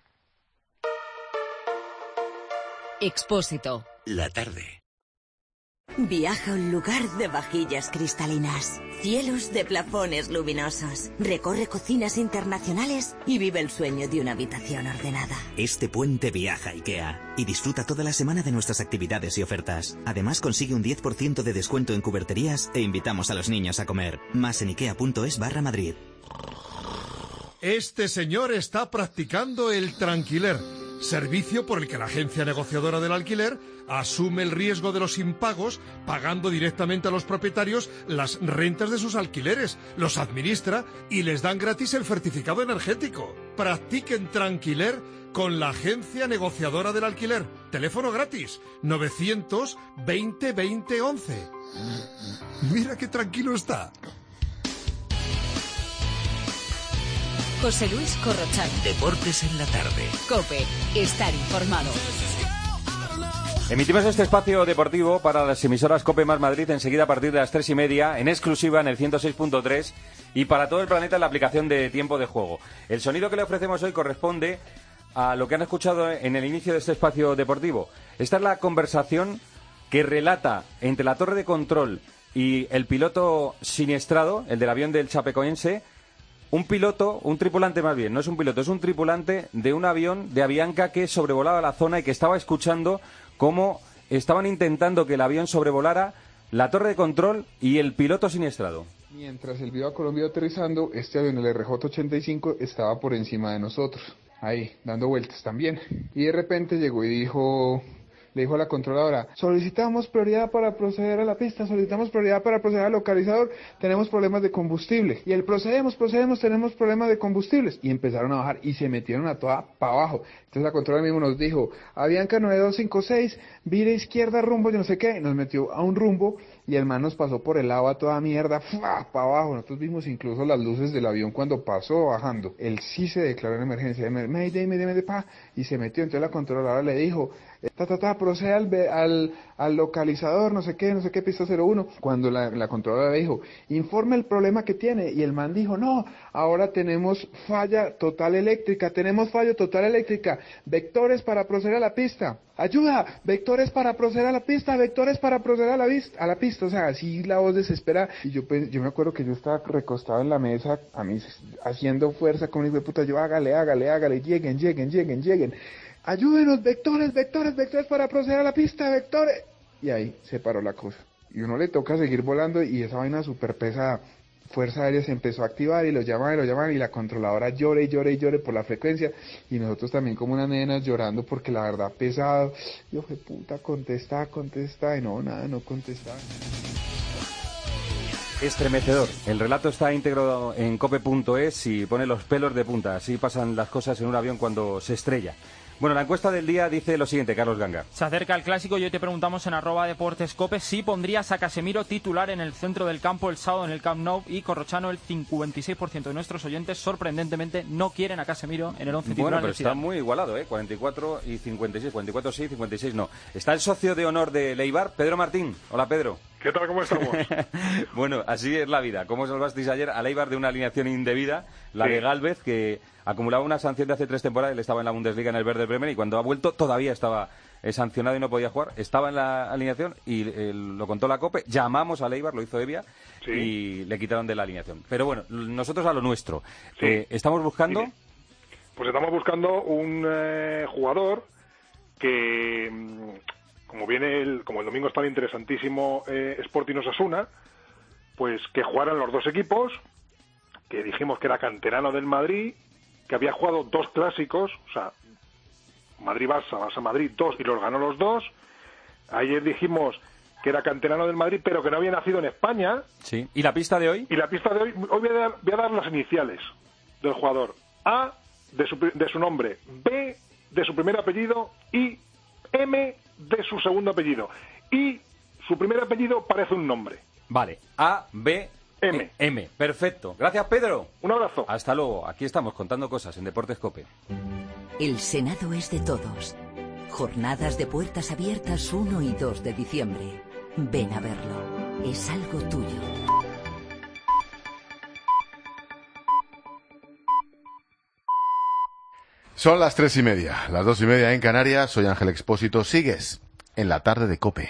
Expósito.
La tarde.
Viaja a un lugar de vajillas cristalinas, cielos de plafones luminosos, recorre cocinas internacionales y vive el sueño de una habitación ordenada.
Este puente viaja a IKEA y disfruta toda la semana de nuestras actividades y ofertas. Además consigue un 10% de descuento en cuberterías e invitamos a los niños a comer. Más en ikea.es/Madrid.
Este señor está practicando el tranquiler, servicio por el que la agencia negociadora del alquiler asume el riesgo de los impagos, pagando directamente a los propietarios las rentas de sus alquileres, los administra y les dan gratis el certificado energético. Practiquen tranquiler con la agencia negociadora del alquiler. Teléfono gratis, 920 20 11. Mira qué tranquilo está.
José Luis Corrochano.
Deportes en la tarde.
COPE. Estar informado.
Emitimos este espacio deportivo para las emisoras COPE más Madrid enseguida a partir de las 3:30, en exclusiva en el 106.3 y para todo el planeta en la aplicación de Tiempo de Juego. El sonido que le ofrecemos hoy corresponde a lo que han escuchado en el inicio de este espacio deportivo. Esta es la conversación que relata entre la torre de control y el piloto siniestrado, el del avión del Chapecoense, un tripulante más bien, no es un piloto, es un tripulante de un avión de Avianca que sobrevolaba la zona y que estaba escuchando cómo estaban intentando que el avión sobrevolara la torre de control y el piloto siniestrado.
Mientras el Viva Colombia aterrizando, este avión, el RJ-85, estaba por encima de nosotros, ahí, dando vueltas también. Y de repente llegó y le dijo a la controladora: solicitamos prioridad para proceder a la pista, solicitamos prioridad para proceder al localizador, tenemos problemas de combustible. Y el procedemos, tenemos problemas de combustibles. Y empezaron a bajar y se metieron a toda para abajo. Entonces la controladora mismo nos dijo: Avianca 9256, vire izquierda rumbo, yo no sé qué. Nos metió a un rumbo y el man nos pasó por el lado a toda mierda, para abajo. Nosotros vimos incluso las luces del avión cuando pasó bajando. Él sí se declaró en emergencia, Mayday, y se metió. Entonces la controladora le dijo: procede al localizador, no sé qué, pista 01. Cuando la controladora le dijo: informe el problema que tiene, y el man dijo: no, ahora tenemos falla total eléctrica, vectores para proceder a la pista, ayuda, vectores para proceder a la pista, a la pista, o sea, así la voz desesperada. Y yo me acuerdo que yo estaba recostado en la mesa, a mí haciendo fuerza con mi hijo de puta, yo hágale, lleguen. Ayúdenos, vectores para proceder a la pista, vectores. Y ahí se paró la cosa. Y uno le toca seguir volando y esa vaina súper pesada. Fuerza Aérea se empezó a activar y lo llamaban y la controladora llore por la frecuencia. Y nosotros también como unas nenas llorando porque la verdad pesado. Yo fue puta, contesta. Y no contestaba.
Estremecedor. El relato está íntegro en cope.es y pone los pelos de punta. Así pasan las cosas en un avión cuando se estrella. Bueno, la encuesta del día dice lo siguiente, Carlos Ganga.
Se acerca el clásico y hoy te preguntamos en @deportescope si pondrías a Casemiro titular en el centro del campo el sábado en el Camp Nou, y Corrochano, el 56% de nuestros oyentes sorprendentemente no quieren a Casemiro en el 11 titular.
Bueno, pero
del Zidane.
está muy igualado, 44 y 56, 44 sí, 56 no. Está el socio de honor de Leibar, Pedro Martín. Hola, Pedro.
¿Qué tal? ¿Cómo estamos?
Bueno, así es la vida. ¿Cómo salvasteis ayer a Leibar de una alineación indebida? La de Gálvez, que acumulaba una sanción de hace 3 temporadas. Él estaba en la Bundesliga en el Werder Bremen y cuando ha vuelto todavía estaba sancionado y no podía jugar. Estaba en la alineación y lo contó la COPE. Llamamos a Leibar, lo hizo Evia, y le quitaron de la alineación. Pero bueno, nosotros a lo nuestro. Sí. ¿Estamos buscando?
Pues estamos buscando un jugador que... Como el domingo está el interesantísimo Sporting Osasuna, pues que jugaran los dos equipos, que dijimos que era canterano del Madrid, que había jugado 2 clásicos, o sea, Madrid-Barça, Barça-Madrid 2, y los ganó los 2. Ayer dijimos que era canterano del Madrid, pero que no había nacido en España.
Sí. ¿Y la pista de hoy?
Y la pista de hoy voy a dar las iniciales del jugador. A, de su nombre, B, de su primer apellido, y M, de su segundo apellido. Y su primer apellido parece un nombre.
Vale, A, B, M. Perfecto. Gracias, Pedro.
Un abrazo.
Hasta luego. Aquí estamos contando cosas en Deportes COPE.
El Senado es de todos. Jornadas de puertas abiertas 1 y 2 de diciembre. Ven a verlo. Es algo tuyo.
Son las 3:30, las 2:30 en Canarias. Soy Ángel Expósito. Sigues en la tarde de COPE.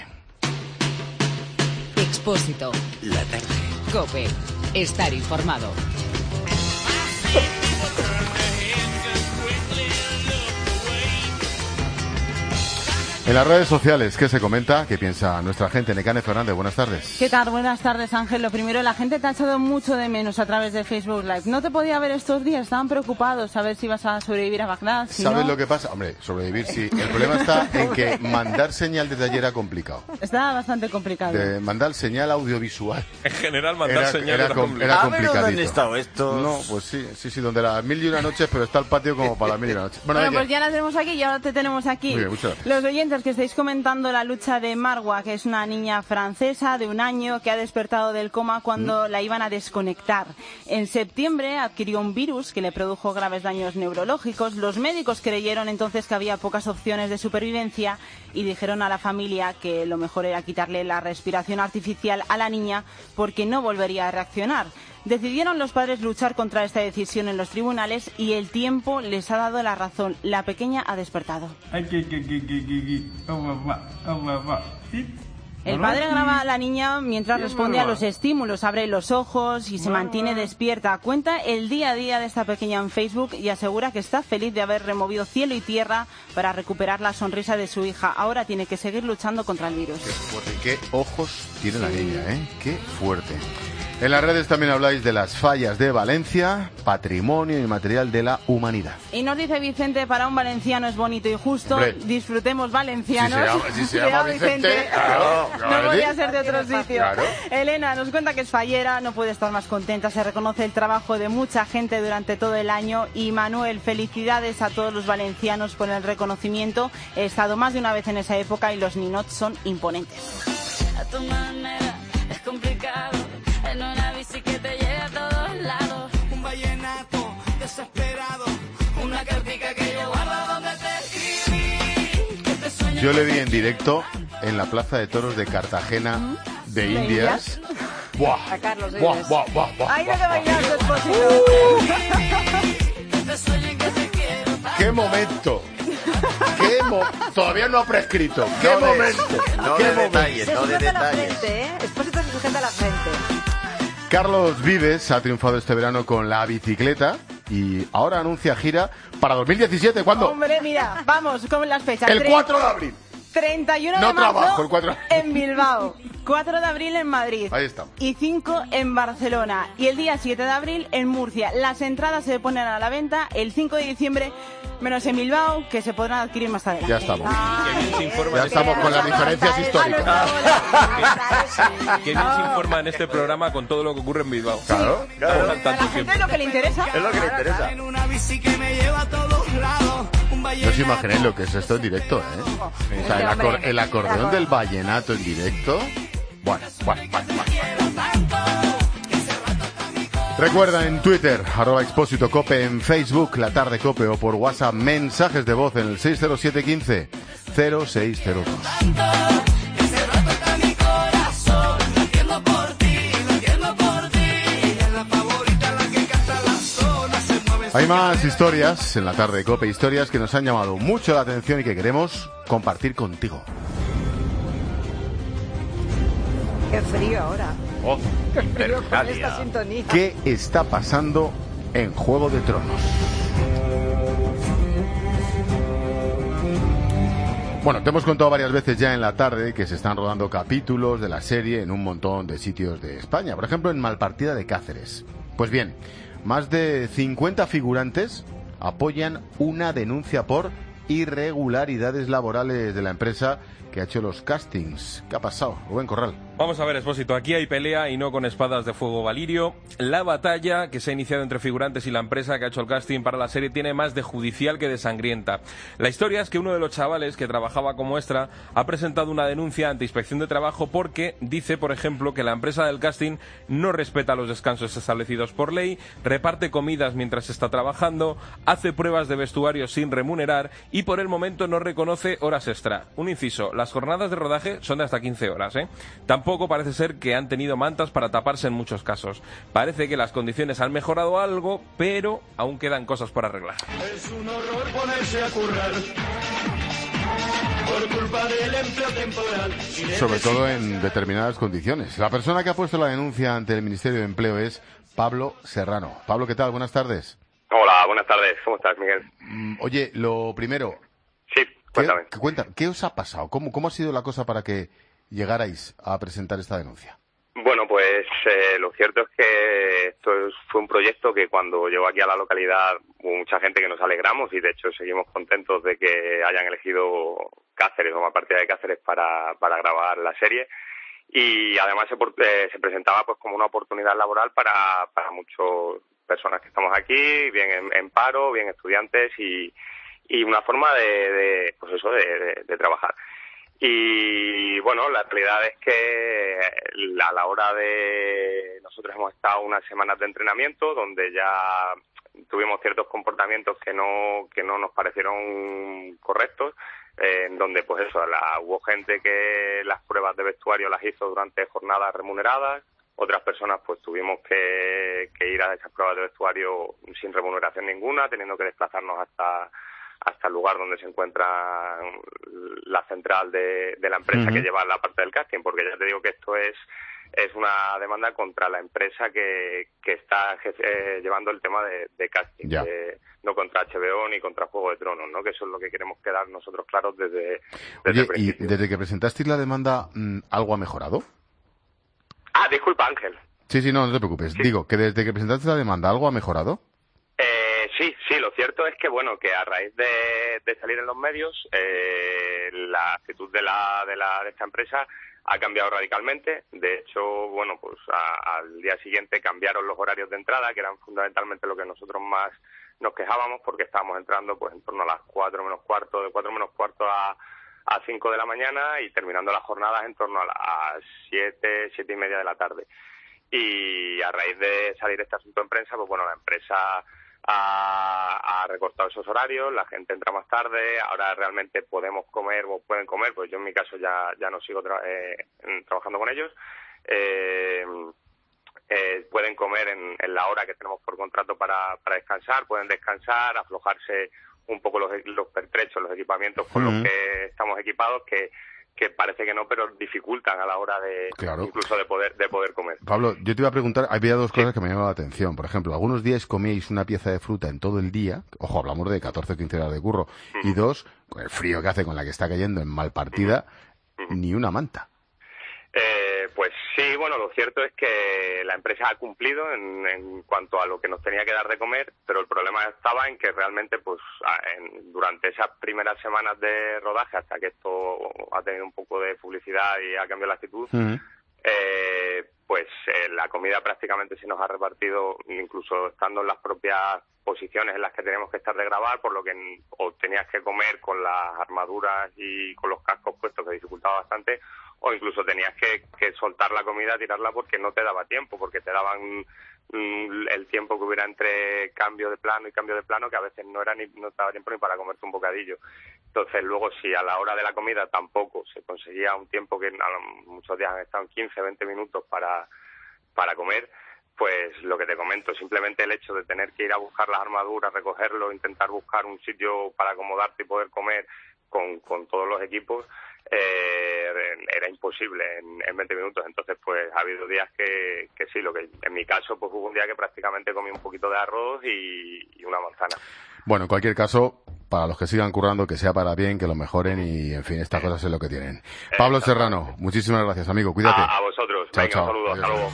Expósito.
La tarde.
COPE. Estar informado.
En las redes sociales, ¿qué se comenta? ¿Qué piensa nuestra gente? Nekane Fernández, buenas tardes.
¿Qué tal? Buenas tardes, Ángel. Lo primero, la gente te ha echado mucho de menos a través de Facebook Live. No te podía ver estos días, estaban preocupados a ver si ibas a sobrevivir a Bagdad.
¿Sabes lo que pasa? Hombre, sobrevivir sí. El problema está en que mandar señal desde allí era complicado.
Está bastante complicado.
Mandar señal audiovisual.
En general, mandar señal era
complicadito.
¿Dónde han estado estos?
No, pues sí, donde las 1001 noches, pero está el patio como para las 1001 noches.
Bueno, pues ya la tenemos aquí, ya te tenemos aquí.
Muy bien, muchas gracias.
Los oyentes que estáis comentando la lucha de Marwa, que es una niña francesa de 1 año que ha despertado del coma cuando la iban a desconectar. En septiembre adquirió un virus que le produjo graves daños neurológicos. Los médicos creyeron entonces que había pocas opciones de supervivencia y dijeron a la familia que lo mejor era quitarle la respiración artificial a la niña porque no volvería a reaccionar. Decidieron los padres luchar contra esta decisión en los tribunales y el tiempo les ha dado la razón. La pequeña ha despertado. El padre graba a la niña mientras responde a los estímulos, abre los ojos y se mantiene despierta. Cuenta el día a día de esta pequeña en Facebook y asegura que está feliz de haber removido cielo y tierra para recuperar la sonrisa de su hija. Ahora tiene que seguir luchando contra el virus.
Qué fuerte, qué ojos tiene la niña, ¿eh? Qué fuerte. En las redes también habláis de las fallas de Valencia, patrimonio inmaterial de la humanidad.
Y nos dice Vicente, para un valenciano es bonito y justo,
Hombre,
disfrutemos valencianos.
Si se llama Vicente, claro,
no podía ser de otro sitio.
Claro.
Elena nos cuenta que es fallera, no puede estar más contenta, se reconoce el trabajo de mucha gente durante todo el año. Y Manuel, felicidades a todos los valencianos por el reconocimiento. He estado más de una vez en esa época y los ninots son imponentes.
A tu manera es complicado. En una bici que te llega a todos lados. Un vallenato desesperado. Una cartica que yo guardo donde te escribí.
Yo le vi en directo en la Plaza de Toros de Cartagena de Indias. ¡Buah!
A Carlos
¡Buah!
¡Ahí no te bailas, Expósito!
¡Qué momento! Todavía no ha prescrito. ¡Qué momento!
No de detalles, no de detalles.
Expósito se sujeta a la gente.
Carlos Vives ha triunfado este verano con la bicicleta y ahora anuncia gira para 2017. ¿Cuándo?
Hombre, mira, vamos con las fechas.
El 4 de abril.
31
no
de marzo
trabajo, el 4.
En Bilbao, 4 de abril en Madrid.
Ahí está.
Y 5 en Barcelona. Y el día 7 de abril en Murcia. Las entradas se ponen a la venta el 5 de diciembre, menos en Bilbao, que se podrán adquirir más adelante.
Ya estamos. Ya estamos con las diferencias históricas.
Que bien se informa en este programa con todo lo que ocurre en Bilbao.
Claro.
A la gente es lo que le interesa.
Es lo que le interesa.
No os imagináis lo que es esto en directo, ¿eh? O sea, el acordeón del vallenato en directo. Bueno. Recuerda en Twitter, @expósitocope, en Facebook, La Tarde Cope, o por WhatsApp, mensajes de voz en el 60715 0602. Hay más historias en La Tarde de COPE, historias que nos han llamado mucho la atención y que queremos compartir contigo.
Qué frío ahora.
Oh,
Qué frío con esta sintonía.
¿Qué está pasando en Juego de Tronos? Bueno, te hemos contado varias veces ya en la tarde que se están rodando capítulos de la serie en un montón de sitios de España. Por ejemplo, en Malpartida de Cáceres. Pues bien, más de 50 figurantes apoyan una denuncia por irregularidades laborales de la empresa que ha hecho los castings. ¿Qué ha pasado? Rubén Corral.
Vamos a ver, Expósito, aquí hay pelea y no con espadas de fuego Valirio. La batalla que se ha iniciado entre figurantes y la empresa que ha hecho el casting para la serie tiene más de judicial que de sangrienta. La historia es que uno de los chavales que trabajaba como extra ha presentado una denuncia ante Inspección de Trabajo porque dice, por ejemplo, que la empresa del casting no respeta los descansos establecidos por ley, reparte comidas mientras está trabajando, hace pruebas de vestuario sin remunerar y por el momento no reconoce horas extra. Un inciso, las jornadas de rodaje son de hasta 15 horas, ¿eh? Tampoco parece ser que han tenido mantas para taparse en muchos casos. Parece que las condiciones han mejorado algo, pero aún quedan cosas por arreglar.
Es un horror ponerse a currar por culpa del empleo temporal.
Sobre todo en determinadas condiciones. La persona que ha puesto la denuncia ante el Ministerio de Empleo es Pablo Serrano. Pablo, ¿qué tal? Buenas tardes.
Hola, buenas tardes. ¿Cómo estás, Miguel?
Oye, lo primero...
Sí, cuéntame.
¿Qué os ha pasado? ¿Cómo ha sido la cosa para que llegarais a presentar esta denuncia?
Bueno, pues lo cierto es que esto fue un proyecto que cuando llegó aquí a la localidad hubo mucha gente que nos alegramos y de hecho seguimos contentos de que hayan elegido Cáceres o una partida de Cáceres para grabar la serie y además se presentaba pues como una oportunidad laboral para muchas personas que estamos aquí, bien en paro, bien estudiantes y una forma de trabajar. Y bueno, la realidad es que a la hora de... Nosotros hemos estado unas semanas de entrenamiento donde ya tuvimos ciertos comportamientos que no nos parecieron correctos, en donde pues eso, hubo gente que las pruebas de vestuario las hizo durante jornadas remuneradas, otras personas pues tuvimos que ir a esas pruebas de vestuario sin remuneración ninguna, teniendo que desplazarnos hasta el lugar donde se encuentra la central de la empresa que lleva la parte del casting, porque ya te digo que esto es una demanda contra la empresa que está llevando el tema de casting, no contra HBO ni contra Juego de Tronos, ¿no? Que eso es lo que queremos quedar nosotros claros desde el principio.
¿Y desde que presentasteis la demanda, algo ha mejorado?
Ah, disculpa, Ángel.
Sí, no te preocupes. Sí. Digo, que desde que presentaste la demanda, ¿algo ha mejorado?
Sí, lo cierto es que bueno, que a raíz de salir en los medios, la actitud de esta empresa ha cambiado radicalmente. De hecho, bueno, pues al día siguiente cambiaron los horarios de entrada, que eran fundamentalmente lo que nosotros más nos quejábamos, porque estábamos entrando pues en torno a las 4 menos cuarto, de 4 menos cuarto a 5 de la mañana y terminando las jornadas en torno a las 7 y media de la tarde. Y a raíz de salir este asunto en prensa, pues bueno, la empresa ha recortado esos horarios, la gente entra más tarde, ahora realmente podemos comer o pueden comer, pues yo en mi caso ya no sigo trabajando con ellos, pueden comer en la hora que tenemos por contrato para descansar, pueden descansar, aflojarse un poco los pertrechos, los equipamientos con los que estamos equipados, que parece que no, pero dificultan a la hora de incluso de poder comer.
Pablo, yo te iba a preguntar, había dos cosas que me llamaban la atención. Por ejemplo, algunos días comíais una pieza de fruta en todo el día, ojo, hablamos de 14 o 15 horas de curro, y dos, con el frío que hace, con la que está cayendo en Malpartida, ni una manta.
Pues sí, bueno, lo cierto es que la empresa ha cumplido en cuanto a lo que nos tenía que dar de comer, pero el problema estaba en que realmente, pues, durante esas primeras semanas de rodaje, hasta que esto ha tenido un poco de publicidad y ha cambiado la actitud, la comida prácticamente se nos ha repartido, incluso estando en las propias posiciones en las que tenemos que estar de grabar, por lo que o tenías que comer con las armaduras y con los cascos puestos, que dificultaba bastante, o incluso tenías que soltar la comida, tirarla porque no te daba tiempo, porque te daban el tiempo que hubiera entre cambio de plano y cambio de plano, que a veces no te daba tiempo ni para comerte un bocadillo. Entonces luego si a la hora de la comida tampoco se conseguía un tiempo que muchos días han estado en 15, 20 minutos para comer, pues lo que te comento, simplemente el hecho de tener que ir a buscar las armaduras, recogerlo, intentar buscar un sitio para acomodarte y poder comer con todos los equipos, era imposible en 20 minutos. Entonces pues ha habido días que sí, lo que en mi caso pues hubo un día que prácticamente comí un poquito de arroz y una manzana.
Bueno, en cualquier caso, para los que sigan currando, que sea para bien, que lo mejoren y, en fin, estas cosas es lo que tienen. Pablo Serrano, muchísimas gracias, amigo. Cuídate.
A vosotros.
Chao,
venga,
chao.
Un saludo.
Adiós.
Hasta luego.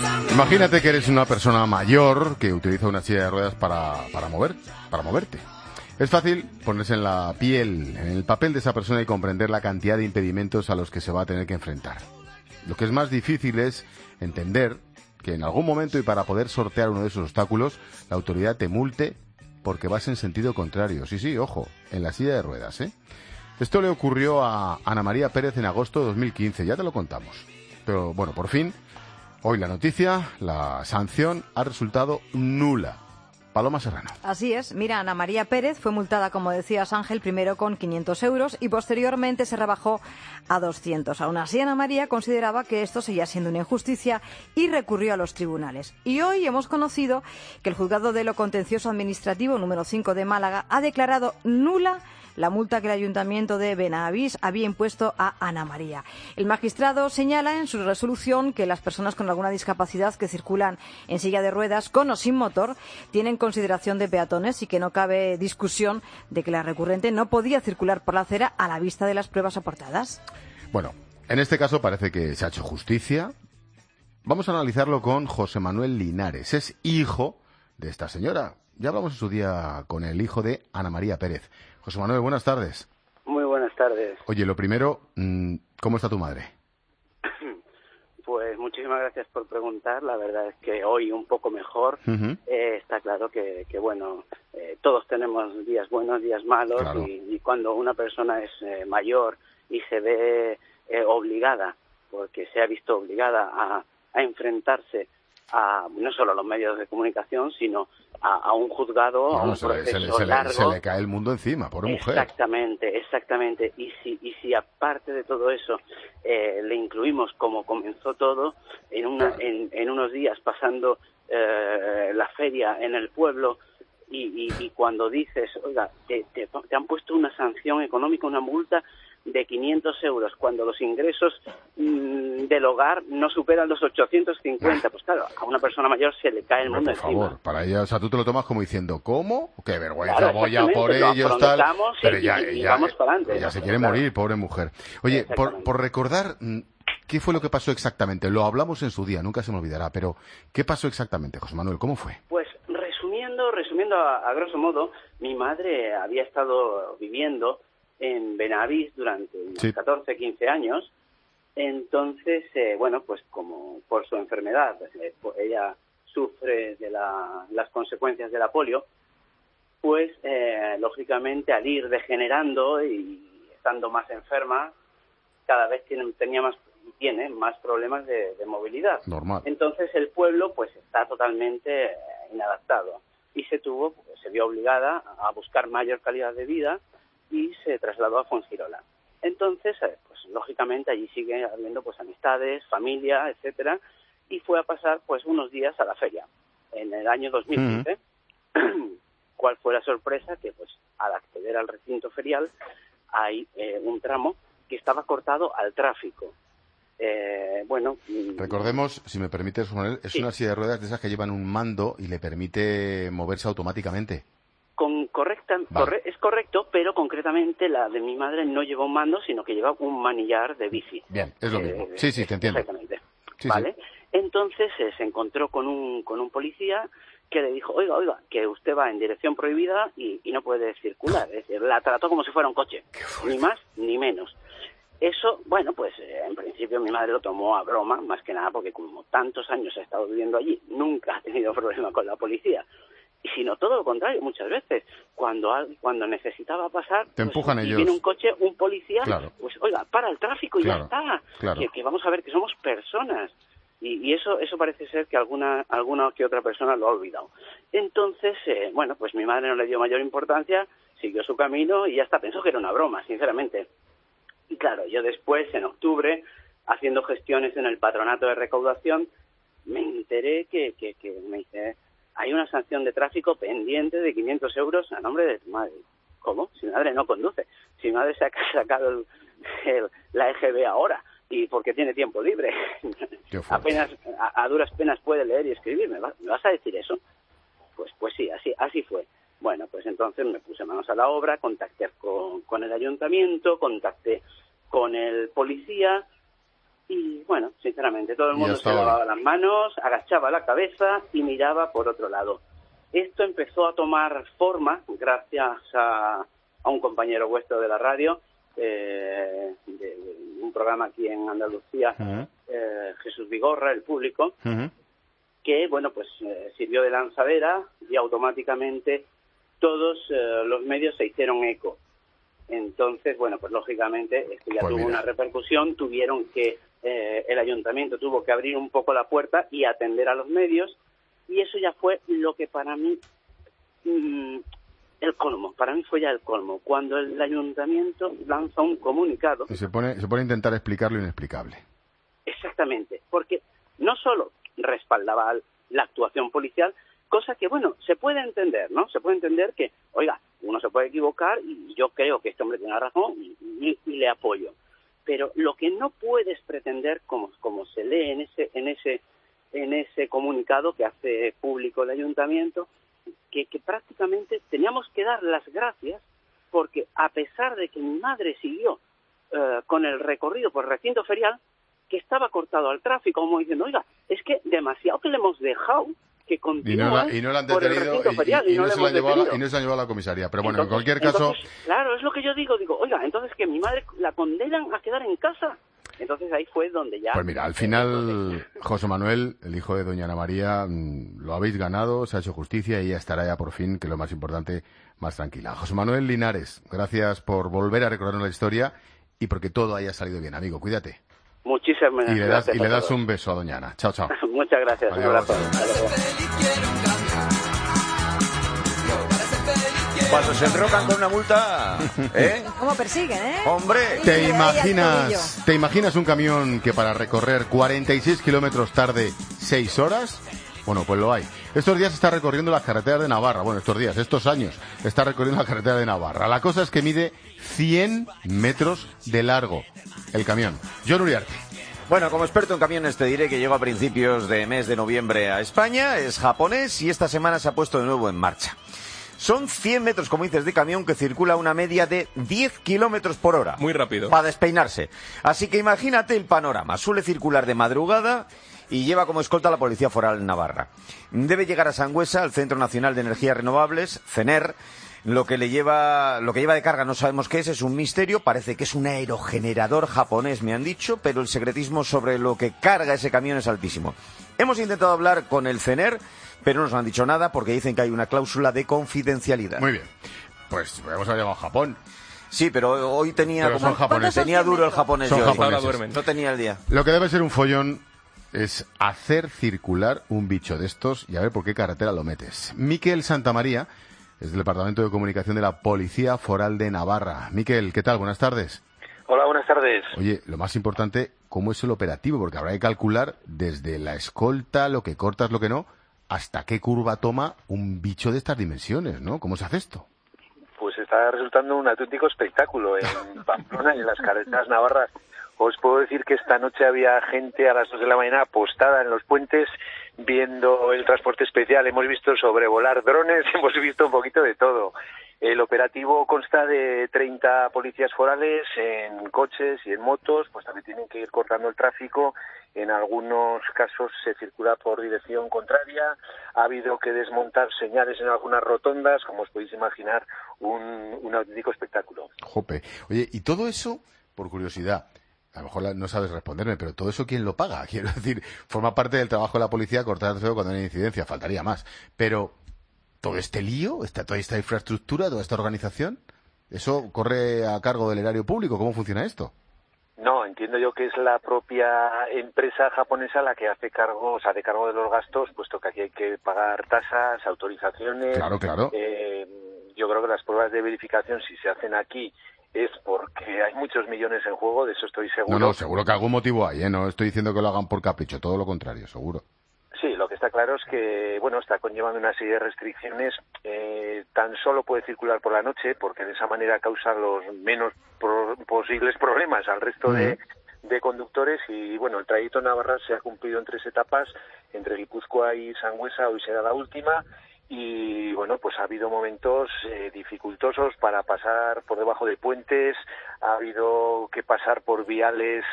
Imagínate que eres una persona mayor que utiliza una silla de ruedas para moverte. Es fácil ponerse en la piel, en el papel de esa persona y comprender la cantidad de impedimentos a los que se va a tener que enfrentar. Lo que es más difícil es entender que en algún momento y para poder sortear uno de esos obstáculos, la autoridad te multe porque vas en sentido contrario. Sí, ojo, en la silla de ruedas, ¿eh? Esto le ocurrió a Ana María Pérez en agosto de 2015, ya te lo contamos. Pero bueno, por fin, hoy la noticia, la sanción ha resultado nula. Paloma Serrano.
Así es. Mira, Ana María Pérez fue multada, como decías, Ángel, primero con 500 euros y posteriormente se rebajó a 200. Aún así, Ana María consideraba que esto seguía siendo una injusticia y recurrió a los tribunales. Y hoy hemos conocido que el Juzgado de lo Contencioso Administrativo número 5 de Málaga ha declarado nula la multa que el Ayuntamiento de Benavís había impuesto a Ana María. El magistrado señala en su resolución que las personas con alguna discapacidad que circulan en silla de ruedas, con o sin motor, tienen consideración de peatones y que no cabe discusión de que la recurrente no podía circular por la acera a la vista de las pruebas aportadas.
Bueno, en este caso parece que se ha hecho justicia. Vamos a analizarlo con José Manuel Linares. Es hijo de esta señora. Ya hablamos en su día con el hijo de Ana María Pérez. José Manuel, buenas tardes.
Muy buenas tardes.
Oye, lo primero, ¿cómo está tu madre?
Pues muchísimas gracias por preguntar. La verdad es que hoy un poco mejor. Está claro que bueno, todos tenemos días buenos, días malos, claro. y cuando una persona es mayor y se ve obligada, porque se ha visto obligada a enfrentarse a no solo a los medios de comunicación, sino a un juzgado, a un proceso largo.
Se le cae el mundo encima, pobre mujer.
Exactamente. Y si aparte de todo eso le incluimos como comenzó todo, en unos días pasando la feria en el pueblo, y cuando dices, oiga, te han puesto una sanción económica, una multa de 500 euros, cuando los ingresos del hogar no superan los 850, pues claro, a una persona mayor se le cae el mundo encima. Por favor,
para ella, o sea, tú te lo tomas como diciendo, ¿cómo? Qué vergüenza, claro, voy a por ellos, tal. Pero ya vamos para adelante. Ya se quiere morir, pobre mujer. Oye, por recordar, ¿qué fue lo que pasó exactamente? Lo hablamos en su día, nunca se me olvidará, pero ¿qué pasó exactamente, José Manuel? ¿Cómo fue?
Pues resumiendo a grosso modo, mi madre había estado viviendo en Benavís durante unos 14, 15 años. Entonces, bueno, pues como por su enfermedad, ella sufre de las consecuencias de la polio, pues lógicamente al ir degenerando y estando más enferma, cada vez tiene más problemas de movilidad.
Normal.
Entonces el pueblo pues está totalmente inadaptado y se vio obligada a buscar mayor calidad de vida y se trasladó a Fuengirola. Entonces, pues lógicamente allí sigue habiendo pues amistades, familia, etcétera, y fue a pasar pues unos días a la feria en el año 2015. ¿Cuál fue la sorpresa? Que pues al acceder al recinto ferial hay un tramo que estaba cortado al tráfico.
Recordemos, si me permites, Manuel, es una silla de ruedas de esas que llevan un mando y le permite moverse automáticamente.
Es correcto, pero concretamente la de mi madre no lleva un mando, sino que lleva un manillar de bici.
Bien, es lo mismo. Sí, te entiendo.
Exactamente. ¿Vale? Sí. Entonces se encontró con un policía que le dijo, oiga, que usted va en dirección prohibida y no puede circular. Es decir, la trató como si fuera un coche, ni más ni menos. Eso, bueno, pues en principio mi madre lo tomó a broma, más que nada porque como tantos años ha estado viviendo allí, nunca ha tenido problema con la policía. Sino todo lo contrario, muchas veces, cuando necesitaba pasar,
te empujan ellos.
Y viene un coche, un policía,
claro.
Pues oiga, para el tráfico y ya está.
Claro.
Que vamos a ver que somos personas. Y eso parece ser que alguna que otra persona lo ha olvidado. Entonces, bueno, pues mi madre no le dio mayor importancia, siguió su camino y ya está, pensó que era una broma, sinceramente. Y claro, yo después, en octubre, haciendo gestiones en el patronato de recaudación, me enteré que me dice, hay una sanción de tráfico pendiente de 500 euros a nombre de tu madre. ¿Cómo? Si mi madre no conduce. Si mi madre se ha sacado la EGB ahora y porque tiene tiempo libre. Apenas, a duras penas puede leer y escribir. ¿Me vas a decir eso? Pues sí, así fue. Bueno, pues entonces me puse manos a la obra, contacté con el ayuntamiento, contacté con el policía Y bueno, sinceramente, todo el mundo se lavaba las manos, agachaba la cabeza y miraba por otro lado. Esto empezó a tomar forma gracias a un compañero vuestro de la radio, de un programa aquí en Andalucía, Jesús Vigorra, El Público, que, bueno, pues sirvió de lanzadera y automáticamente todos los medios se hicieron eco. Entonces, bueno, pues lógicamente esto ya tuvo una repercusión, tuvieron que, el ayuntamiento tuvo que abrir un poco la puerta y atender a los medios, y eso ya fue lo que para mí, el colmo, para mí fue ya el colmo, cuando el ayuntamiento lanza un comunicado.
Y se pone a intentar explicar lo inexplicable.
Exactamente, porque no solo respaldaba la actuación policial, cosa que, bueno, se puede entender, ¿no? Se puede entender que, oiga, uno se puede equivocar y yo creo que este hombre tiene razón y le apoyo. Pero lo que no puedes pretender, como se lee en ese comunicado que hace público el ayuntamiento, que prácticamente teníamos que dar las gracias porque a pesar de que mi madre siguió con el recorrido por el recinto ferial, que estaba cortado al tráfico, como diciendo, oiga, es que demasiado que le hemos dejado que continúe
y no la han
por el
detenido
recinto ferial
y no se la han llevado a la comisaría. Pero bueno, entonces, en cualquier caso...
Claro, es lo que yo digo, oiga, entonces que mi madre la condenan a quedar en casa. Entonces ahí fue donde ya...
Pues mira, al final, José Manuel, el hijo de doña Ana María, lo habéis ganado, se ha hecho justicia y ella estará ya por fin, que es lo más importante, más tranquila. José Manuel Linares, gracias por volver a recordarnos la historia y porque todo haya salido bien, amigo. Cuídate.
Muchísimas gracias.
Y le das un beso a doña Ana. Chao, chao.
Muchas gracias.
Adiós.
Un abrazo.
Cuando se enrocan con una multa, ¿eh?
¿Cómo persiguen, eh?
¡Hombre!
¿Te imaginas un camión que para recorrer 46 kilómetros tarde 6 horas? Bueno, pues lo hay. Estos días está recorriendo las carreteras de Navarra. Bueno, estos años está recorriendo la carretera de Navarra. La cosa es que mide 100 metros de largo el camión. John Uriarte.
Bueno, como experto en camiones te diré que llegó a principios de mes de noviembre a España, es japonés y esta semana se ha puesto de nuevo en marcha. Son 100 metros, como dices, de camión que circula a una media de 10 kilómetros por hora.
Muy rápido.
Para despeinarse. Así que imagínate el panorama. Suele circular de madrugada y lleva como escolta a la Policía Foral Navarra. Debe llegar a Sangüesa, al Centro Nacional de Energías Renovables, CENER. Lo que lleva de carga no sabemos qué es un misterio. Parece que es un aerogenerador japonés, me han dicho, pero el secretismo sobre lo que carga ese camión es altísimo. Hemos intentado hablar con el CENER, pero no nos han dicho nada porque dicen que hay una cláusula de confidencialidad.
Muy bien. Pues hemos llamado a Japón.
Sí, pero hoy tenía duro el japonés.
Ahora
duermen.
No tenía el día.
Lo que debe ser un follón es hacer circular un bicho de estos y a ver por qué carretera lo metes. Miquel Santamaría es del Departamento de Comunicación de la Policía Foral de Navarra. Miquel, ¿qué tal? Buenas tardes.
Hola, buenas tardes.
Oye, lo más importante, ¿cómo es el operativo? Porque habrá que calcular desde la escolta, lo que cortas, lo que no, hasta qué curva toma un bicho de estas dimensiones, ¿no? ¿Cómo se hace esto?
Pues está resultando un auténtico espectáculo en Pamplona y en las carreteras navarras. Os puedo decir que esta noche había gente a las 2 de la mañana apostada en los puentes viendo el transporte especial. Hemos visto sobrevolar drones, hemos visto un poquito de todo. El operativo consta de 30 policías forales en coches y en motos, pues también tienen que ir cortando el tráfico. En algunos casos se circula por dirección contraria. Ha habido que desmontar señales en algunas rotondas, como os podéis imaginar, un auténtico espectáculo.
Jope. Oye, y todo eso, por curiosidad, a lo mejor no sabes responderme, pero ¿todo eso quién lo paga? Quiero decir, forma parte del trabajo de la policía cortar el tráfico cuando hay incidencia, faltaría más. Pero, ¿todo este lío, toda esta infraestructura, toda esta organización, eso corre a cargo del erario público? ¿Cómo funciona esto?
No, entiendo yo que es la propia empresa japonesa la que hace cargo de los gastos, puesto que aquí hay que pagar tasas, autorizaciones.
Claro.
Yo creo que las pruebas de verificación, si se hacen aquí, es porque hay muchos millones en juego, de eso estoy seguro.
No, seguro que algún motivo hay, ¿eh? No estoy diciendo que lo hagan por capricho, todo lo contrario, seguro.
Sí, lo que está claro es que, bueno, está conllevando una serie de restricciones. Tan solo puede circular por la noche, porque de esa manera causa los menos posibles problemas al resto de conductores. Y, bueno, el trayecto Navarra se ha cumplido en 3 etapas, entre Guipúzcoa y Sangüesa, hoy será la última. Y, bueno, pues ha habido momentos dificultosos para pasar por debajo de puentes, ha habido que pasar por viales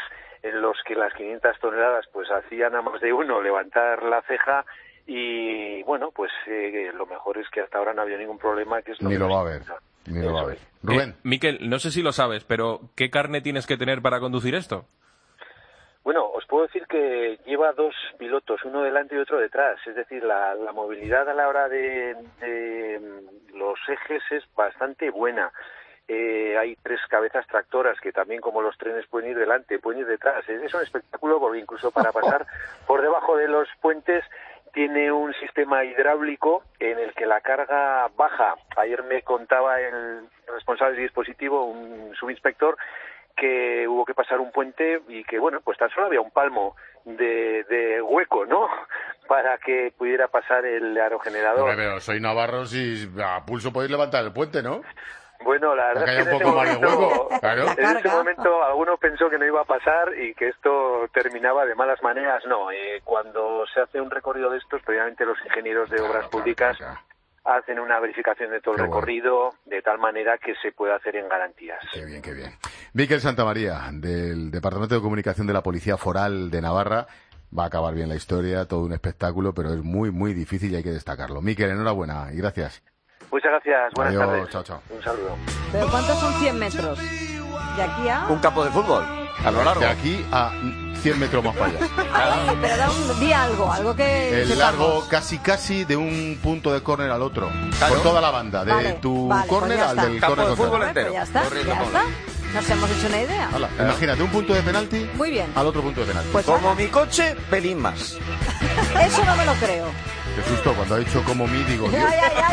en los que las 500 toneladas pues hacían a más de uno levantar la ceja. Y bueno, pues lo mejor es que hasta ahora no había ningún problema. Que es lo
Ni
que
lo
nos
va a haber.
interesa.
Ni lo va a
Eso
haber.
es.
Rubén.
Miquel, no sé si lo sabes, pero ¿qué carne tienes que tener para conducir esto?
Bueno, os puedo decir que lleva dos pilotos, uno delante y otro detrás. Es decir, la movilidad a la hora de los ejes es bastante buena. Hay 3 cabezas tractoras que también, como los trenes, pueden ir delante, pueden ir detrás. Es un espectáculo porque incluso para pasar por debajo de los puentes tiene un sistema hidráulico en el que la carga baja. Ayer me contaba el responsable del dispositivo, un subinspector, que hubo que pasar un puente y que, bueno, pues tan solo había un palmo de hueco, ¿no?, para que pudiera pasar el aerogenerador.
Hombre, pero soy navarro, si a pulso podéis levantar el puente, ¿no?
Bueno, la verdad es que
un poco más de hueco, claro.
En ese momento alguno pensó que no iba a pasar y que esto terminaba de malas maneras. No, cuando se hace un recorrido de estos, previamente los ingenieros de obras públicas hacen una verificación de todo el recorrido, de tal manera que se puede hacer en garantías.
Qué bien, qué bien. Miquel Santamaría, del Departamento de Comunicación de la Policía Foral de Navarra. Va a acabar bien la historia, todo un espectáculo, pero es muy, muy difícil y hay que destacarlo. Miquel, enhorabuena y gracias.
Muchas gracias, buenas
Adiós,
tardes.
chao, chao.
Un saludo.
¿Pero cuántos son 100 metros? ¿De aquí a...?
Un campo de fútbol, a lo largo.
De aquí a 100 metros más para allá.
Ay, pero di algo que...
El
sepamos.
largo casi de un punto de córner al otro.
Claro.
Por toda la banda, de
Vale,
tu
vale,
córner
pues ya
al
está.
del
Campo
córner
de fútbol
contrario.
entero.
Pues ya está,
Corriendo
ya
por
está.
ahí.
Nos hemos hecho una idea.
Hala, imagínate, un punto de penalti
Muy bien.
al otro punto de penalti.
Pues
Como mi coche, pelín más.
eso no me lo creo.
Qué susto, cuando ha dicho como mí, digo,
Ay,
Dios.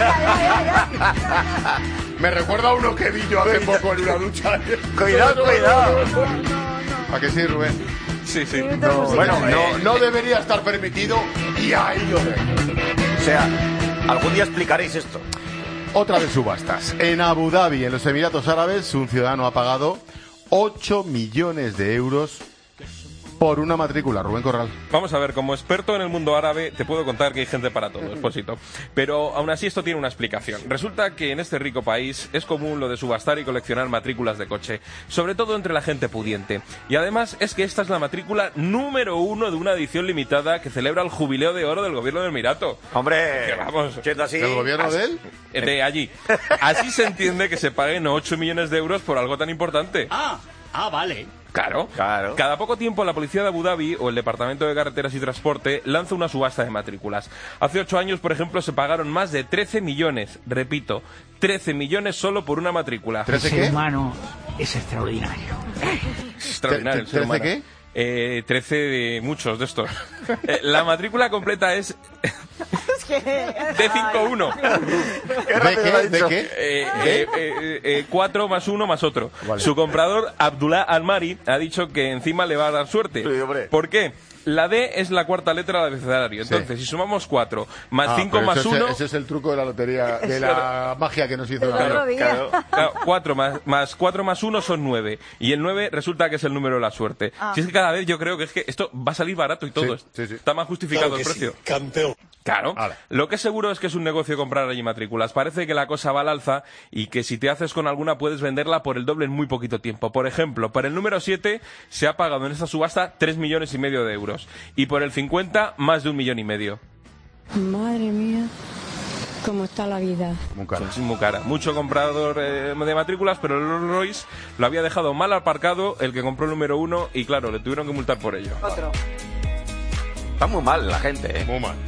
ay.
Me recuerda a uno que vi yo hace poco en una ducha.
Cuidado, cuidado.
¿A que sí, Rubén?
Sí, sí.
No,
Bueno,
no debería estar permitido y ahí lo dejo.
O sea, algún día explicaréis esto.
Otra vez subastas. En Abu Dhabi, en los Emiratos Árabes, un ciudadano ha pagado 8 millones de euros por una matrícula. Rubén Corral.
Vamos a ver, como experto en el mundo árabe, te puedo contar que hay gente para todo, Esposito. Pero aún así esto tiene una explicación. Resulta que en este rico país es común lo de subastar y coleccionar matrículas de coche, sobre todo entre la gente pudiente. Y además es que esta es la matrícula número 1 de una edición limitada que celebra el jubileo de oro del gobierno del Emirato.
Hombre,
Que vamos.
siendo así...
¿El gobierno de él?
De allí. Así se entiende que se paguen 8 millones de euros por algo tan importante.
Vale.
Claro. Cada poco tiempo la policía de Abu Dhabi o el Departamento de Carreteras y Transporte lanza una subasta de matrículas. Hace 8 años, por ejemplo, se pagaron más de 13 millones. Repito, 13 millones solo por una matrícula.
El ser humano es extraordinario.
Extraordinario el ser humano.
¿13 qué?
13 de muchos de estos. La matrícula completa es D51.
¿De qué?
4 más 1 más otro.
Vale.
Su comprador, Abdullah Almari, ha dicho que encima le va a dar suerte.
Sí, hombre.
¿Por qué? La D es la cuarta letra del abecedario. Entonces, si sumamos 4 más 5
pero
más
ese
1...
Ese es el truco de la lotería, de la magia que nos hizo
El otro día.
Claro, 4 más 4 más 1 son 9. Y el 9 resulta que es el número de la suerte. Si es que cada vez yo creo que es que esto va a salir barato y todo.
Sí.
Está más justificado el precio.
Campeón.
Claro.
Ala.
Lo que es seguro es que es un negocio comprar allí matrículas. Parece que la cosa va al alza y que si te haces con alguna puedes venderla por el doble en muy poquito tiempo. Por ejemplo, por el número 7 se ha pagado en esta subasta 3,5 millones de euros. Y por el 50, más de 1,5 millones.
Madre mía, cómo está la vida.
Muy cara.
Sí, muy cara. Mucho comprador de matrículas, pero el Rolls Royce lo había dejado mal aparcado el que compró el número 1 y claro, le tuvieron que multar por ello.
Otro.
Está muy mal la gente,
Muy mal.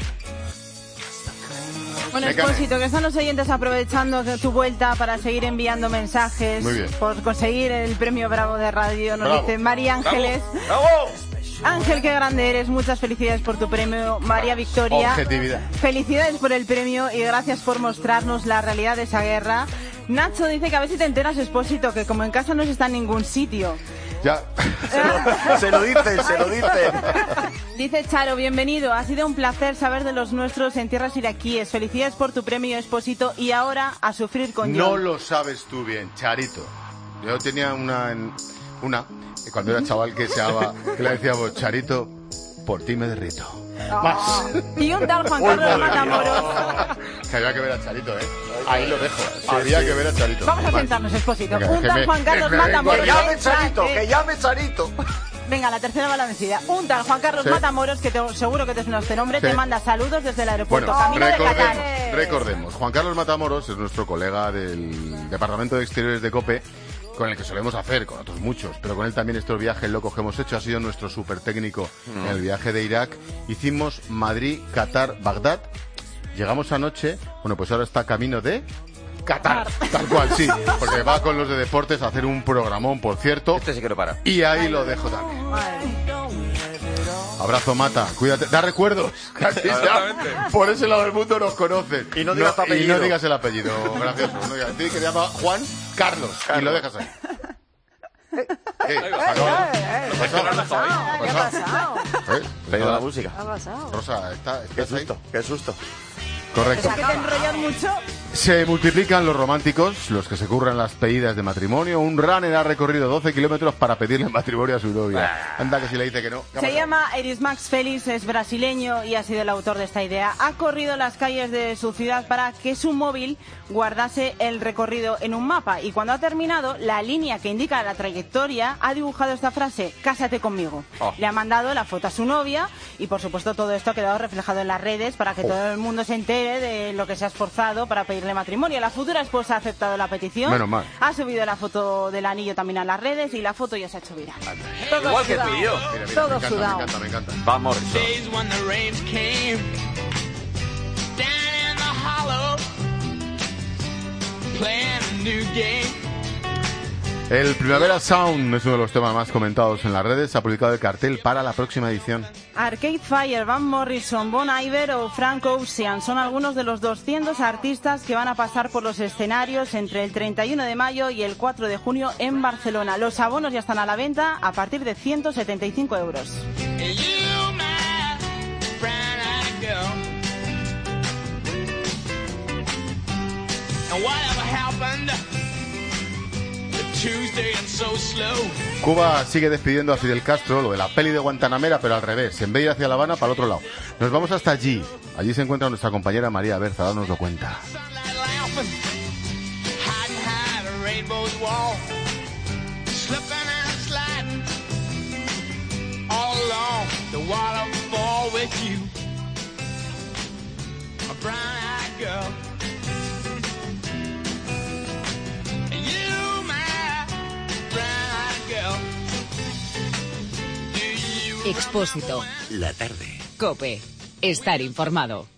Bueno,
Mecane.
Expósito, que están los oyentes aprovechando tu vuelta para seguir enviando mensajes.
Muy bien.
Por conseguir el premio Bravo de Radio. Nos
Bravo.
dice María Ángeles.
¡Bravo!
Ángel, qué grande eres. Muchas felicidades por tu premio. María Victoria.
Objetividad.
Felicidades por el premio y gracias por mostrarnos la realidad de esa guerra. Nacho dice que a ver si te enteras, Expósito, que como en casa no se está en ningún sitio.
Ya.
Se lo dicen.
Dice Charo, bienvenido. Ha sido un placer saber de los nuestros en tierras iraquíes. Felicidades por tu premio, Expósito. Y ahora a sufrir con
No
John.
lo sabes tú bien, Charito. Yo tenía una cuando era chaval que se llamaba, que le decíamos, Charito, por ti me derrito. Más.
Y un tal Juan Carlos Matamoros.
Que había que ver a Charito, ¿eh? Ahí lo dejo. Había que ver a Charito.
Vamos a
Más.
sentarnos, Expósito.
Venga,
Un tal Juan Carlos Matamoros.
Que llame Charito.
Venga, la tercera va la vencida. Un tal Juan Carlos Matamoros, que seguro que te suena este nombre, te manda saludos desde el aeropuerto camino de Qatar.
Recordemos, Juan Carlos Matamoros es nuestro colega del Departamento de Exteriores de COPE, con el que solemos hacer, con otros muchos, pero con él también estos viajes locos que hemos hecho. Ha sido nuestro súper técnico en el viaje de Irak. Hicimos Madrid, Qatar, Bagdad. Llegamos anoche, bueno, pues ahora está camino de Qatar, tal cual, sí, porque va con los de deportes a hacer un programón, por cierto.
Este sí que no para.
Y ahí lo dejo también. Abrazo, Mata, cuídate, da recuerdos. Casi ya, por ese lado del mundo nos conocen.
Y no digas tu apellido.
Y no digas el apellido, gracioso. No digas, que se llama Juan Carlos. Y lo dejas ahí.
¿Qué ha pasado?
Pedido la música.
¿Qué ha pasado?
Rosa,
Qué susto.
Correcto.
¿Es que te enrollas mucho?
Se multiplican los románticos, los que se curran las pedidas de matrimonio. Un runner ha recorrido 12 kilómetros para pedirle matrimonio a su novia. Anda que si le dice que no.
Se llama Eris Max Félix, es brasileño y ha sido el autor de esta idea. Ha corrido las calles de su ciudad para que su móvil guardase el recorrido en un mapa. Y cuando ha terminado, la línea que indica la trayectoria ha dibujado esta frase: cásate conmigo. Le ha mandado la foto a su novia y, por supuesto, todo esto ha quedado reflejado en las redes para que todo el mundo se entere de lo que se ha esforzado para pedirle matrimonio. La futura esposa ha aceptado la petición.
Menos mal.
Ha subido la foto del anillo también a las redes y la foto ya se ha hecho viral.
Igual que tú y yo.
Todo sudado.
Me encanta.
Vamos.
El Primavera Sound es uno de los temas más comentados en las redes. Se ha publicado el cartel para la próxima edición.
Arcade Fire, Van Morrison, Bon Iver o Frank Ocean son algunos de los 200 artistas que van a pasar por los escenarios entre el 31 de mayo y el 4 de junio en Barcelona. Los abonos ya están a la venta a partir de 175 euros.
Cuba sigue despidiendo a Fidel Castro, lo de la peli de Guantanamera, pero al revés, en vez de ir hacia La Habana, para el otro lado. Nos vamos hasta allí. Allí se encuentra nuestra compañera María Berza, ahora nos lo cuenta.
Expósito.
La tarde.
COPE. Estar informado.